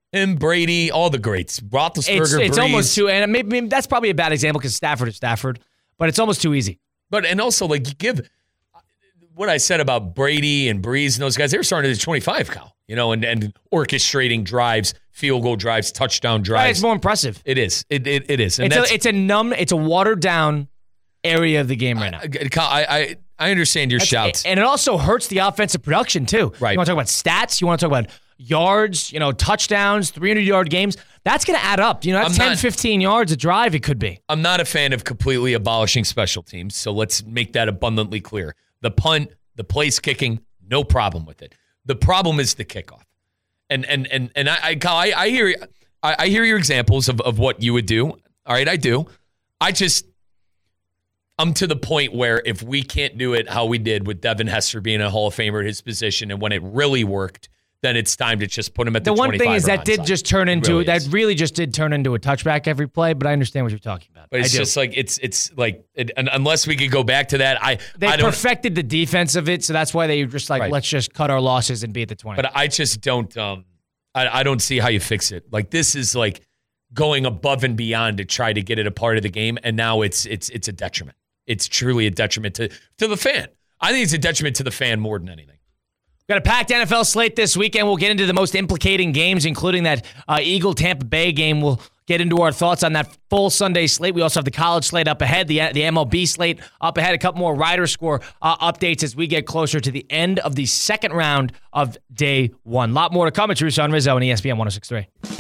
Speaker 5: And Brady, all the greats. Roethlisberger,
Speaker 4: It's, it's
Speaker 5: Breeze.
Speaker 4: almost too, and maybe, maybe that's probably a bad example because Stafford is Stafford, but it's almost too easy.
Speaker 5: But and also like you give what I said about Brady and Breeze and those guys. They were starting at twenty-five, Kyle. You know, and and orchestrating drives, field goal drives, touchdown drives.
Speaker 4: Right, it's more impressive.
Speaker 5: It is. It it, it is. And
Speaker 4: it's
Speaker 5: that's,
Speaker 4: a, it's a numb, it's a watered down area of the game right now.
Speaker 5: I I, I understand your
Speaker 4: That's,
Speaker 5: shouts,
Speaker 4: and it also hurts the offensive production too.
Speaker 5: Right.
Speaker 4: You want to talk about stats? You want to talk about yards? You know, touchdowns, three hundred yard games. That's going to add up. You know, that's
Speaker 5: I'm
Speaker 4: ten,
Speaker 5: not-
Speaker 4: fifteen yards a drive. It could be.
Speaker 5: I'm not a fan of completely abolishing special teams, so let's make that abundantly clear. The punt, the place kicking, no problem with it. The problem is the kickoff. And and and and I I, Kyle, I, I hear I, I hear your examples of, of what you would do. All right, I do. I just I'm to the point where if we can't do it how we did with Devin Hester being a Hall of Famer at his position, and when it really worked, then it's time to just put him at the,
Speaker 4: The one thing is that
Speaker 5: onside.
Speaker 4: did just turn
Speaker 5: It
Speaker 4: into
Speaker 5: really
Speaker 4: that
Speaker 5: is.
Speaker 4: really just did turn into a touchback every play. But I understand what you're talking about.
Speaker 5: But it's
Speaker 4: I do.
Speaker 5: just like it's it's like it, and unless we could go back to that, I
Speaker 4: They
Speaker 5: I don't.
Speaker 4: perfected the defense of it, so that's why they just like
Speaker 5: Right.
Speaker 4: let's just cut our losses and be at the twenty.
Speaker 5: But I just don't. Um, I, I don't see how you fix it. Like this is like going above and beyond to try to get it a part of the game, and now it's it's it's a detriment. It's truly a detriment to to the fan. I think it's a detriment to the fan more than anything.
Speaker 4: Got a packed N F L slate this weekend. We'll get into the most implicating games, including that uh, Eagle-Tampa Bay game. We'll get into our thoughts on that full Sunday slate. We also have the college slate up ahead, the the M L B slate up ahead, a couple more rider score uh, updates as we get closer to the end of the second round of day one. A lot more to come. It's Russo and Rizzo on E S P N one oh six point three.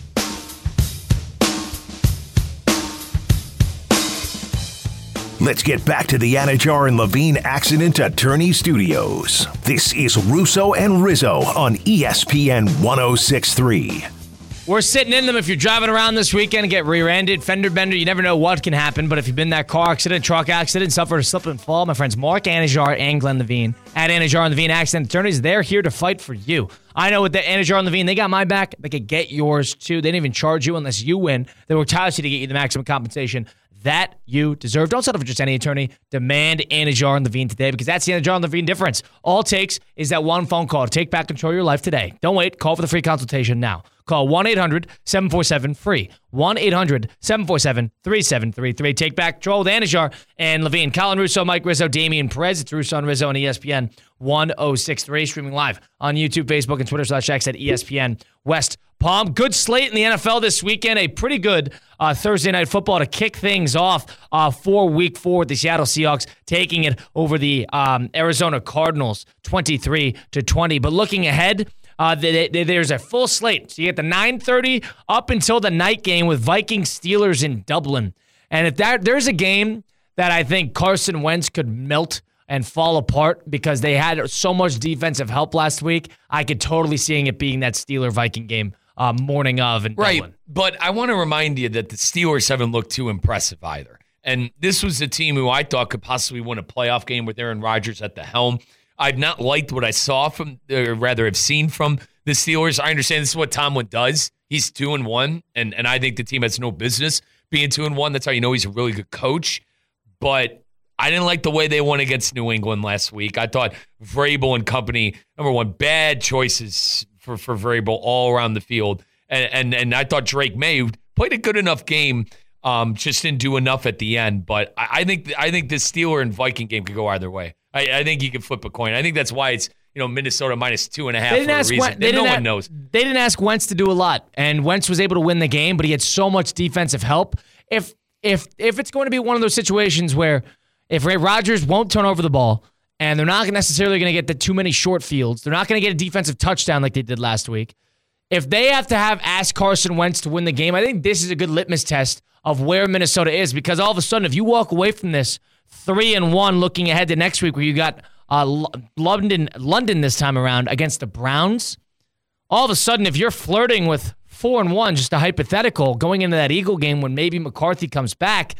Speaker 1: Let's get back to the Anajar and Levine Accident Attorney Studios. This is Russo and Rizzo on E S P N one oh six point three.
Speaker 4: We're sitting in them. If you're driving around this weekend and get rear-ended, fender bender, you never know what can happen. But if you've been in that car accident, truck accident, suffered a slip and fall, my friends Mark Anajar and Glenn Levine at Anajar and Levine Accident Attorneys, they're here to fight for you. I know with the Anajar and Levine, they got my back. They could get yours too. They didn't even charge you unless you win. They work tirelessly to get you the maximum compensation that you deserve. Don't settle for just any attorney. Demand Anajar and Levine today, because that's the Anajar and Levine difference. All it takes is that one phone call to take back control of your life today. Don't wait. Call for the free consultation now. Call one eight hundred seven four seven free. one eight hundred seven four seven three seven three three. Take back control with Anajar and Levine. Colin Russo, Mike Rizzo, Damian Perez. It's Russo and Rizzo on E S P N one oh six point three. Streaming live on YouTube, Facebook, and Twitter slash X at E S P N West Palm. Good slate in the N F L this weekend. A pretty good uh, Thursday night football to kick things off uh, for week four with the Seattle Seahawks taking it over the um, Arizona Cardinals twenty-three to twenty. But looking ahead, Uh, they, they, there's a full slate. So you get the nine thirty up until the night game with Vikings Steelers in Dublin. And if that there's a game that I think Carson Wentz could melt and fall apart because they had so much defensive help last week, I could totally seeing it being that Steeler-Viking game uh, morning of in
Speaker 5: Right,
Speaker 4: Dublin.
Speaker 5: but I want to remind you that the Steelers haven't looked too impressive either. And this was a team who I thought could possibly win a playoff game with Aaron Rodgers at the helm. I've not liked what I saw from, or rather have seen from the Steelers. I understand this is what Tomlin does. He's two and one, and and I think the team has no business being two and one. That's how you know he's a really good coach. But I didn't like the way they won against New England last week. I thought Vrabel and company, number one, bad choices for for Vrabel all around the field, and and and I thought Drake May played a good enough game. Um, just didn't do enough at the end. But I, I think I think the Steeler and Viking game could go either way. I, I think you can flip a coin. I think that's why it's you know Minnesota minus two and a half
Speaker 4: They didn't
Speaker 5: for a
Speaker 4: ask
Speaker 5: reason.
Speaker 4: Wen- they
Speaker 5: no
Speaker 4: didn't
Speaker 5: one
Speaker 4: a-
Speaker 5: knows.
Speaker 4: They didn't ask Wentz to do a lot, and Wentz was able to win the game, but he had so much defensive help. If if if it's going to be one of those situations where if Ray Rodgers won't turn over the ball, and they're not necessarily going to get the too many short fields, they're not going to get a defensive touchdown like they did last week. If they have to have ask Carson Wentz to win the game, I think this is a good litmus test of where Minnesota is, because all of a sudden, if you walk away from this three and one, looking ahead to next week, where you got uh, London, London this time around against the Browns, all of a sudden, if you're flirting with four and one, just a hypothetical, going into that Eagle game when maybe McCarthy comes back,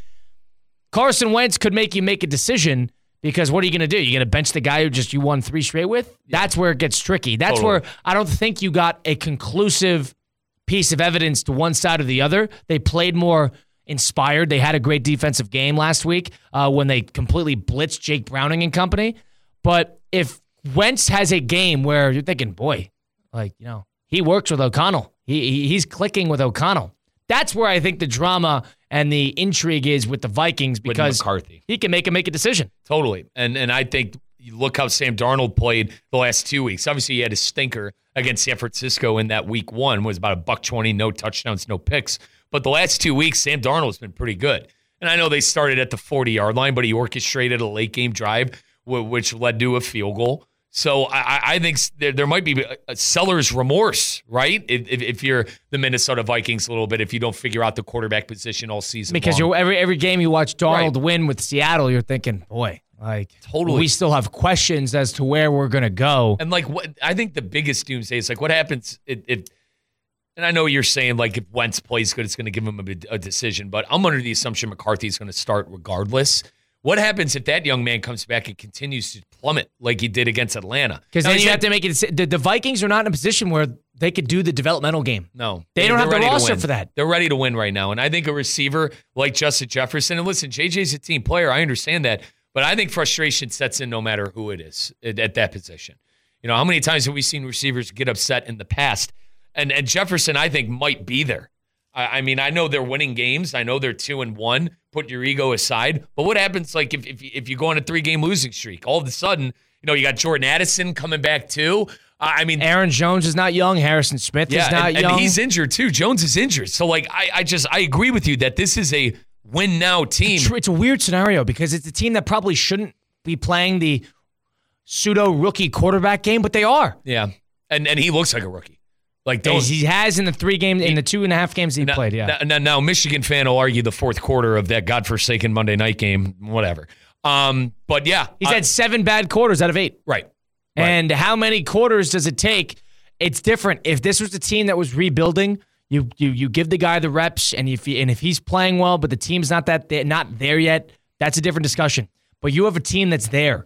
Speaker 4: Carson Wentz could make you make a decision. Because what are you going to do? You're going to bench the guy who just you won three straight with? Yeah. That's where it gets tricky. That's
Speaker 5: Totally.
Speaker 4: where I don't think you got a conclusive piece of evidence to one side or the other. They played more inspired. They had a great defensive game last week uh, when they completely blitzed Jake Browning and company. But if Wentz has a game where you're thinking, boy, like, you know, he works with O'Connell. He He, he he's clicking with O'Connell. That's where I think the drama and the intrigue is with the Vikings because
Speaker 5: with McCarthy.
Speaker 4: He can make him make a decision.
Speaker 5: Totally. And and I think you look how Sam Darnold played the last two weeks. Obviously, he had a stinker against San Francisco in that week one. Was about a buck twenty, no touchdowns, no picks. But the last two weeks, Sam Darnold's been pretty good. And I know they started at the forty-yard line, but he orchestrated a late-game drive, which led to a field goal. So I, I think there, there might be a seller's remorse, right? If, if, if you're the Minnesota Vikings a little bit, if you don't figure out the quarterback position all season
Speaker 4: because
Speaker 5: long.
Speaker 4: You're, every every game you watch Darnold
Speaker 5: Right.
Speaker 4: win with Seattle, you're thinking, boy, like
Speaker 5: Totally.
Speaker 4: we still have questions as to where we're going to go.
Speaker 5: And like, what I think the biggest doomsday is like, what happens if, if and I know you're saying like if Wentz plays good, it's going to give him a, a decision, but I'm under the assumption McCarthy's going to start regardless. What happens if that young man comes back and continues to plummet like he did against Atlanta?
Speaker 4: Because
Speaker 5: Now,
Speaker 4: then
Speaker 5: is
Speaker 4: you
Speaker 5: that-
Speaker 4: have to make it. The, the Vikings are not in a position where they could do the developmental game.
Speaker 5: No.
Speaker 4: They don't have the
Speaker 5: ready to
Speaker 4: roster
Speaker 5: win.
Speaker 4: for that.
Speaker 5: They're ready to win right now. And I think a receiver like Justin Jefferson, and listen, J J's a team player. I understand that. But I think frustration sets in no matter who it is at, at that position. You know, how many times have we seen receivers get upset in the past? And and Jefferson, I think, might be there. I, I mean, I know they're winning games. I know they're two and one. Put your ego aside. But what happens like if if, if you go on a three-game losing streak? All of a sudden, you know, you got Jordan Addison coming back too. I mean,
Speaker 4: Aaron Jones is not young. Harrison Smith
Speaker 5: yeah,
Speaker 4: is not
Speaker 5: and,
Speaker 4: young.
Speaker 5: and he's injured too. Jones is injured. So, like, I, I just I agree with you that this is a win now team.
Speaker 4: It's, it's a weird scenario because it's a team that probably shouldn't be playing the pseudo rookie quarterback game, but they are.
Speaker 5: Yeah, and and he looks like a rookie. Like
Speaker 4: As
Speaker 5: those,
Speaker 4: he has in the three games, in the two and a half games he
Speaker 5: now,
Speaker 4: played. Yeah.
Speaker 5: Now, now, Michigan fan will argue the fourth quarter of that godforsaken Monday night game, whatever. Um, but yeah,
Speaker 4: He's
Speaker 5: I-
Speaker 4: had seven bad quarters out of eight.
Speaker 5: right.
Speaker 4: And how many quarters does it take? It's different. If this was a team that was rebuilding, you you you give the guy the reps, and if he, and if he's playing well, but the team's not that th- not there yet, that's a different discussion. But you have a team that's there,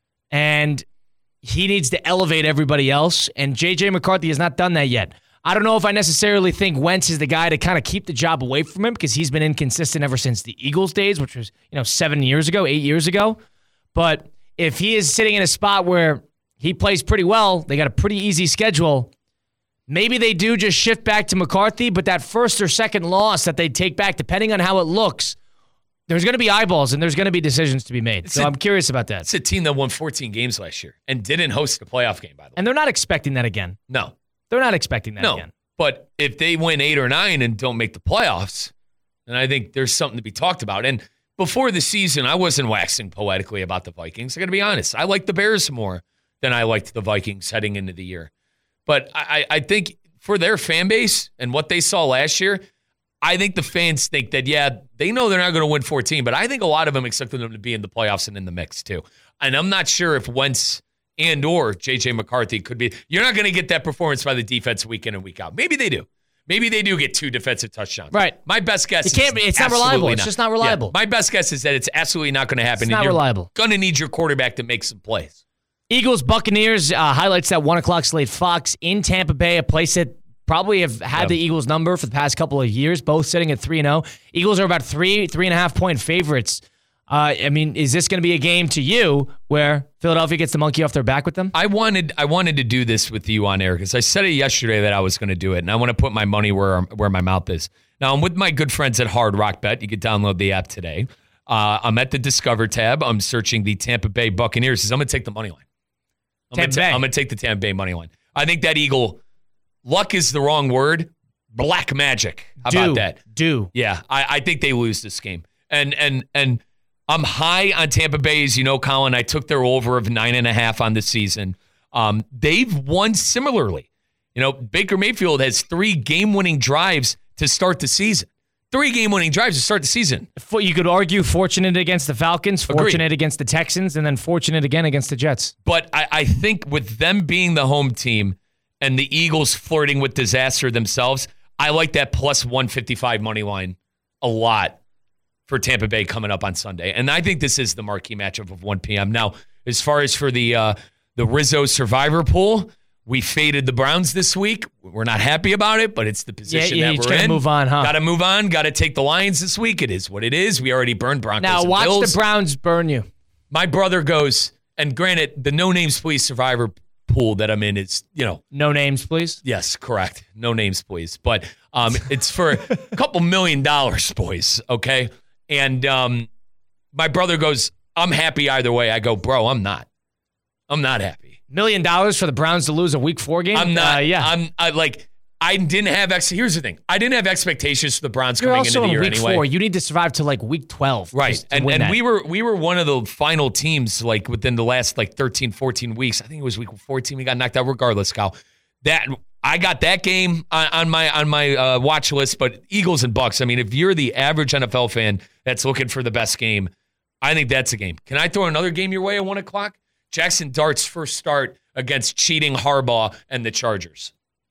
Speaker 4: and he needs to elevate everybody else. And J J McCarthy has not done that yet. I don't know if I necessarily think Wentz is the guy to kind of keep the job away from him because he's been inconsistent ever since the Eagles days, which was you know seven years ago, eight years ago. But if he is sitting in a spot where he plays pretty well, they got a pretty easy schedule. Maybe they do just shift back to McCarthy, but that first or second loss that they take back, depending on how it looks, there's going to be eyeballs and there's going to be decisions to be made. So
Speaker 5: a-
Speaker 4: I'm curious about that.
Speaker 5: It's a team that won fourteen games last year and didn't host a playoff game, by the way.
Speaker 4: And they're not expecting that again.
Speaker 5: No,
Speaker 4: They're not expecting that
Speaker 5: no.
Speaker 4: again.
Speaker 5: But if they win eight or nine and don't make the playoffs, then I think there's something to be talked about. And before the season, I wasn't waxing poetically about the Vikings. I got to be honest. I like the Bears more than I liked the Vikings heading into the year. But I, I think for their fan base and what they saw last year, I think the fans think that, yeah, they know they're not going to win fourteen, but I think a lot of them expected them to be in the playoffs and in the mix too. And I'm not sure if Wentz and or J J McCarthy could be. You're not going to get that performance by the defense week in and week out. Maybe they do. Maybe they do get two defensive touchdowns.
Speaker 4: Right.
Speaker 5: My best guess
Speaker 4: It can't
Speaker 5: is
Speaker 4: be- it's not
Speaker 5: absolutely
Speaker 4: reliable. It's just not reliable.
Speaker 5: Yeah, my best guess is that it's absolutely not going to happen.
Speaker 4: It's not
Speaker 5: and you're
Speaker 4: reliable.
Speaker 5: going to need your quarterback to make some plays.
Speaker 4: Eagles, Buccaneers, uh, highlights that one o'clock slate Fox in Tampa Bay, a place that probably have had
Speaker 5: Yeah.
Speaker 4: the Eagles number for the past couple of years, both sitting at three and oh. Eagles are about three, three and a half point favorites. Uh, I mean, is this going to be a game to you where Philadelphia gets the monkey off their back with them?
Speaker 5: I wanted I wanted to do this with you on air because I said it yesterday that I was going to do it, and I want to put my money where where my mouth is. Now, I'm with my good friends at Hard Rock Bet. You can download the app today. Uh, I'm at the Discover tab. I'm searching the Tampa Bay Buccaneers. I'm going to take the money line. I'm
Speaker 4: Tampa
Speaker 5: gonna
Speaker 4: Bay.
Speaker 5: I'm going to take the Tampa Bay money line. I think that Eagle, luck is the wrong word. Black magic. How
Speaker 4: do,
Speaker 5: about that?
Speaker 4: Do.
Speaker 5: Yeah, I, I think they lose this game. And and and I'm high on Tampa Bay, as you know, Colin. I took their over of nine and a half on the season. Um, they've won similarly. You know, Baker Mayfield has three game-winning drives to start the season. Three game-winning drives to start the season.
Speaker 4: For- You could argue fortunate against the Falcons,
Speaker 5: Agreed.
Speaker 4: fortunate against the Texans, and then fortunate again against the Jets.
Speaker 5: But I, I think with them being the home team and the Eagles flirting with disaster themselves, I like that plus one fifty-five money line a lot for Tampa Bay coming up on Sunday. And I think this is the marquee matchup of one p.m. Now, as far as for the uh, the Rizzo survivor pool, we faded the Browns this week. We're not happy about it, but it's the position
Speaker 4: yeah,
Speaker 5: that
Speaker 4: you just
Speaker 5: we're
Speaker 4: gotta
Speaker 5: in.
Speaker 4: move on, huh?
Speaker 5: Got to move on. Got to take the Lions this week. It is what it is. We already burned Broncos
Speaker 4: Now
Speaker 5: and
Speaker 4: watch
Speaker 5: Bills.
Speaker 4: the Browns burn you.
Speaker 5: My brother goes, and granted, the No Names Please survivor pool that I'm in is, you know.
Speaker 4: No names, please.
Speaker 5: Yes, correct. No names, please. But um, it's for a couple million dollars, boys, okay? And um, my brother goes, I'm happy either way. I go, bro, I'm not. I'm not happy.
Speaker 4: Million dollars for the Browns to lose a week four game?
Speaker 5: I'm not.
Speaker 4: Uh, yeah.
Speaker 5: I'm I, like, I didn't have, ex- here's the thing. I didn't have expectations for the Browns
Speaker 4: You're
Speaker 5: coming
Speaker 4: also
Speaker 5: into the
Speaker 4: in
Speaker 5: year
Speaker 4: week
Speaker 5: anyway.
Speaker 4: four. You need to survive to like week twelve.
Speaker 5: Right.
Speaker 4: to
Speaker 5: And
Speaker 4: win
Speaker 5: and
Speaker 4: that.
Speaker 5: we were we were one of the final teams like within the last like thirteen, fourteen weeks. I think it was week fourteen we got knocked out regardless, Kyle. That I got that game on, on my on my uh, watch list, but Eagles and Bucks, I mean, if you're the average N F L fan that's looking for the best game, I think that's a game. Can I throw another game your way at one o'clock? Jackson Dart's first start against cheating Harbaugh and the Chargers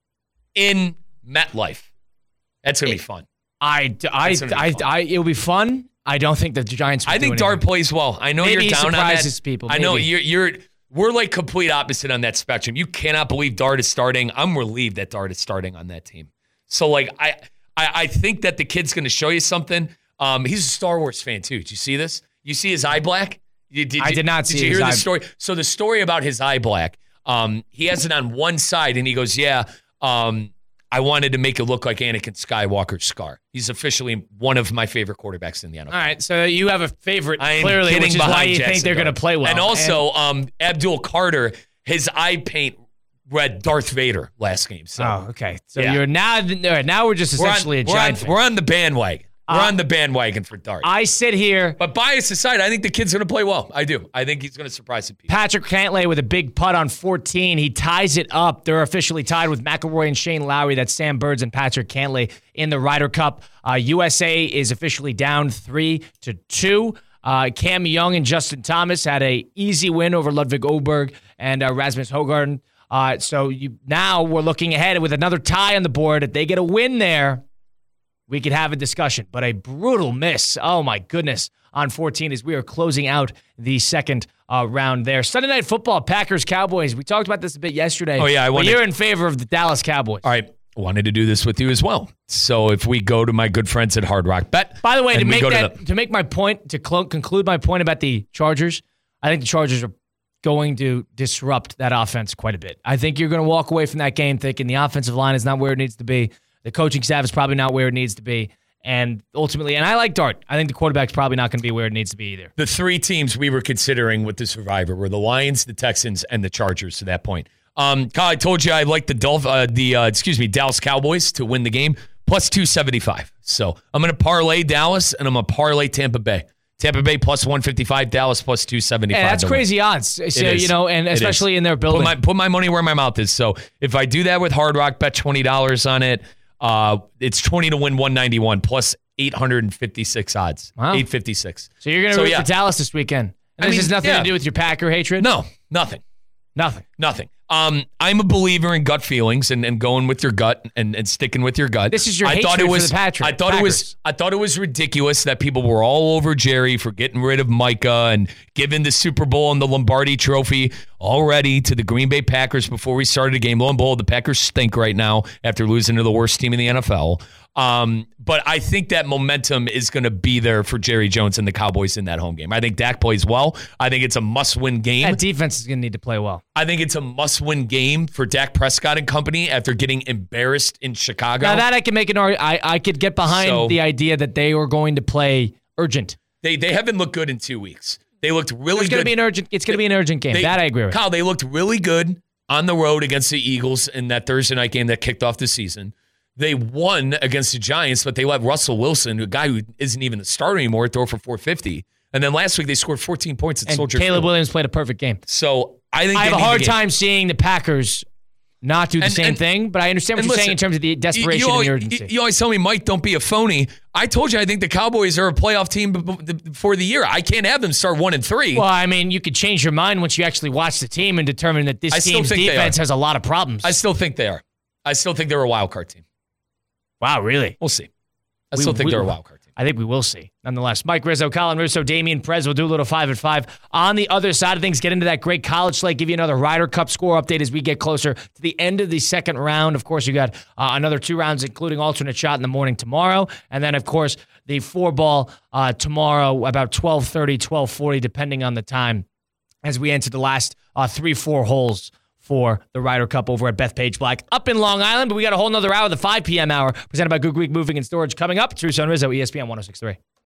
Speaker 5: in MetLife. That's going to be fun.
Speaker 4: I, I, I,
Speaker 5: fun.
Speaker 4: I, it'll be fun. I don't think the Giants will
Speaker 5: I
Speaker 4: do
Speaker 5: think Dart
Speaker 4: anything.
Speaker 5: plays well. I know
Speaker 4: Maybe
Speaker 5: you're
Speaker 4: he
Speaker 5: down on that.
Speaker 4: surprises people.
Speaker 5: I know
Speaker 4: Maybe.
Speaker 5: you're you're we're like complete opposite on that spectrum. You cannot believe Dart is starting. I'm relieved that Dart is starting on that team. So like I I, I think that the kid's going to show you something. Um, he's a Star Wars fan too. Did you see this? You see his eye black? You, did,
Speaker 4: I
Speaker 5: you,
Speaker 4: did not
Speaker 5: did
Speaker 4: see
Speaker 5: you
Speaker 4: his
Speaker 5: hear
Speaker 4: eye-
Speaker 5: the story? So the story about his eye black. Um, he has it on one side, and he goes, "Yeah, um, I wanted to make it look like Anakin Skywalker's scar." He's officially one of my favorite quarterbacks in the N F L.
Speaker 4: All right, so you have a favorite,
Speaker 5: I am
Speaker 4: clearly,
Speaker 5: getting
Speaker 4: which is why
Speaker 5: behind
Speaker 4: you think
Speaker 5: Jackson
Speaker 4: they're going to
Speaker 5: Dart.
Speaker 4: play well.
Speaker 5: And also, um, Abdul Carter, his eye paint read Darth Vader last game. So
Speaker 4: oh, okay. So
Speaker 5: Yeah.
Speaker 4: you're now, now we're just
Speaker 5: we're, on,
Speaker 4: essentially a
Speaker 5: we're, on,
Speaker 4: Giant fan.
Speaker 5: we're on the bandwagon. We're
Speaker 4: Uh,
Speaker 5: on the bandwagon for Dart.
Speaker 4: I sit here.
Speaker 5: But bias aside, I think the kid's going to play well. I do. I think he's going to surprise some people.
Speaker 4: Patrick Cantlay with a big putt on fourteen. He ties it up. They're officially tied with McElroy and Shane Lowry. That's Sam Birds and Patrick Cantlay in the Ryder Cup. Uh, U S A is officially down three to two. Uh, Cam Young and Justin Thomas had a easy win over Ludwig Oberg and uh, Rasmus Højgaard. Uh, so you, now we're looking ahead with another tie on the board. If they get a win there, we could have a discussion, but a brutal miss. Oh, my goodness. On fourteen as we are closing out the second uh, round there. Sunday Night Football, Packers, Cowboys. We talked about this a bit yesterday.
Speaker 5: Oh, yeah, I
Speaker 4: but
Speaker 5: wanted-
Speaker 4: you're in favor of the Dallas Cowboys.
Speaker 5: All right. Wanted to do this with you as well. So if we go to my good friends at Hard Rock Bet.
Speaker 4: By the way, to
Speaker 5: and we
Speaker 4: make
Speaker 5: go to
Speaker 4: that
Speaker 5: the-
Speaker 4: to make my point, to clo- conclude my point about the Chargers, I think the Chargers are going to disrupt that offense quite a bit. I think you're going to walk away from that game thinking the offensive line is not where it needs to be. The coaching staff is probably not where it needs to be. And ultimately, and I like Dart, I think the quarterback's probably not going to be where it needs to be either.
Speaker 5: The three teams we were considering with the Survivor were the Lions, the Texans, and the Chargers to that point. Um, Kyle, I told you I like the Dolph- uh, the uh, excuse me Dallas Cowboys to win the game plus two seventy-five. So I'm going to parlay Dallas and I'm going to parlay Tampa Bay. Tampa Bay plus one fifty-five, Dallas plus two seventy-five.
Speaker 4: Yeah, that's
Speaker 5: to win.
Speaker 4: crazy odds. So,
Speaker 5: is.
Speaker 4: you know, and
Speaker 5: It is.
Speaker 4: especially in their building.
Speaker 5: Put my, put my money where my mouth is. So if I do that with Hard Rock, bet twenty dollars on it. Uh, it's twenty to win one ninety-one plus eight hundred fifty-six odds.
Speaker 4: Wow.
Speaker 5: eight fifty-six.
Speaker 4: so you're going to
Speaker 5: So,
Speaker 4: root
Speaker 5: yeah.
Speaker 4: for Dallas this weekend. And
Speaker 5: I
Speaker 4: this
Speaker 5: mean,
Speaker 4: has nothing
Speaker 5: yeah.
Speaker 4: to do with your Packer hatred?
Speaker 5: No, nothing.
Speaker 4: Nothing.
Speaker 5: Nothing. Um, I'm a believer in gut feelings and, and going with your gut and, and sticking with your gut.
Speaker 4: This is your
Speaker 5: I thought
Speaker 4: hatred
Speaker 5: it
Speaker 4: for
Speaker 5: was,
Speaker 4: the Patrick-
Speaker 5: I thought it was
Speaker 4: Packers.
Speaker 5: I thought it was ridiculous that people were all over Jerry for getting rid of Micah and giving the Super Bowl and the Lombardi Trophy already to the Green Bay Packers before we started the game. Lo and behold, the Packers stink right now after losing to the worst team in the N F L. Um, but I think that momentum is going to be there for Jerry Jones and the Cowboys in that home game. I think Dak plays well. I think it's a must-win game.
Speaker 4: That defense is going to need to play well.
Speaker 5: I think it's a must-win game for Dak Prescott and company after getting embarrassed in Chicago.
Speaker 4: Now that I can make an argument, I, I could get behind
Speaker 5: So-
Speaker 4: the idea that they were going to play urgent.
Speaker 5: they they haven't looked good in two weeks. They looked really
Speaker 4: It's going to
Speaker 5: good.
Speaker 4: be an urgent. It's going to be an urgent game.
Speaker 5: They-
Speaker 4: that I agree with.
Speaker 5: Kyle, they looked really good on the road against the Eagles in that Thursday night game that kicked off the season. They won against the Giants, but they let Russell Wilson, a guy who isn't even the starter anymore, throw for four hundred fifty. And then last week they scored fourteen points at
Speaker 4: And
Speaker 5: Soldier
Speaker 4: Caleb
Speaker 5: Field.
Speaker 4: Williams played a perfect game.
Speaker 5: So I think
Speaker 4: I
Speaker 5: they
Speaker 4: have a
Speaker 5: need the
Speaker 4: hard
Speaker 5: game.
Speaker 4: time seeing the Packers not do the
Speaker 5: And-
Speaker 4: same
Speaker 5: and-
Speaker 4: thing, but I understand what
Speaker 5: And
Speaker 4: you're saying
Speaker 5: listen,
Speaker 4: in terms of the
Speaker 5: you-
Speaker 4: desperation
Speaker 5: you
Speaker 4: and
Speaker 5: always,
Speaker 4: the urgency.
Speaker 5: You always tell me, Mike, don't be a phony. I told you I think the Cowboys are a playoff team b- b- before the year. I can't have them start one and three.
Speaker 4: well, I mean, you could change your mind once you actually watch the team and determine that this
Speaker 5: I still
Speaker 4: team's
Speaker 5: think they
Speaker 4: defense
Speaker 5: are.
Speaker 4: has a lot of problems.
Speaker 5: I still think they are. I still think they're a wild card team.
Speaker 4: wow, really?
Speaker 5: We'll see. I
Speaker 4: We-
Speaker 5: still think
Speaker 4: we-
Speaker 5: they're a wild card team.
Speaker 4: I think we will see. Nonetheless, Mike Rizzo, Colin Russo, Damian Perez will do a little five at five. On the other side of things, get into that great college slate, give you another Ryder Cup score update as we get closer to the end of the second round. Of course, you got uh, another two rounds, including alternate shot in the morning tomorrow. And then, of course, the four ball uh, tomorrow about twelve thirty, twelve forty, depending on the time, as we enter the last uh, three, four holes for the Ryder Cup over at Bethpage Black up in Long Island. But we got a whole nother hour, the five p.m. hour, presented by Good Greek Moving and Storage, coming up. It's Russo and Rizzo, E S P N one oh six point three.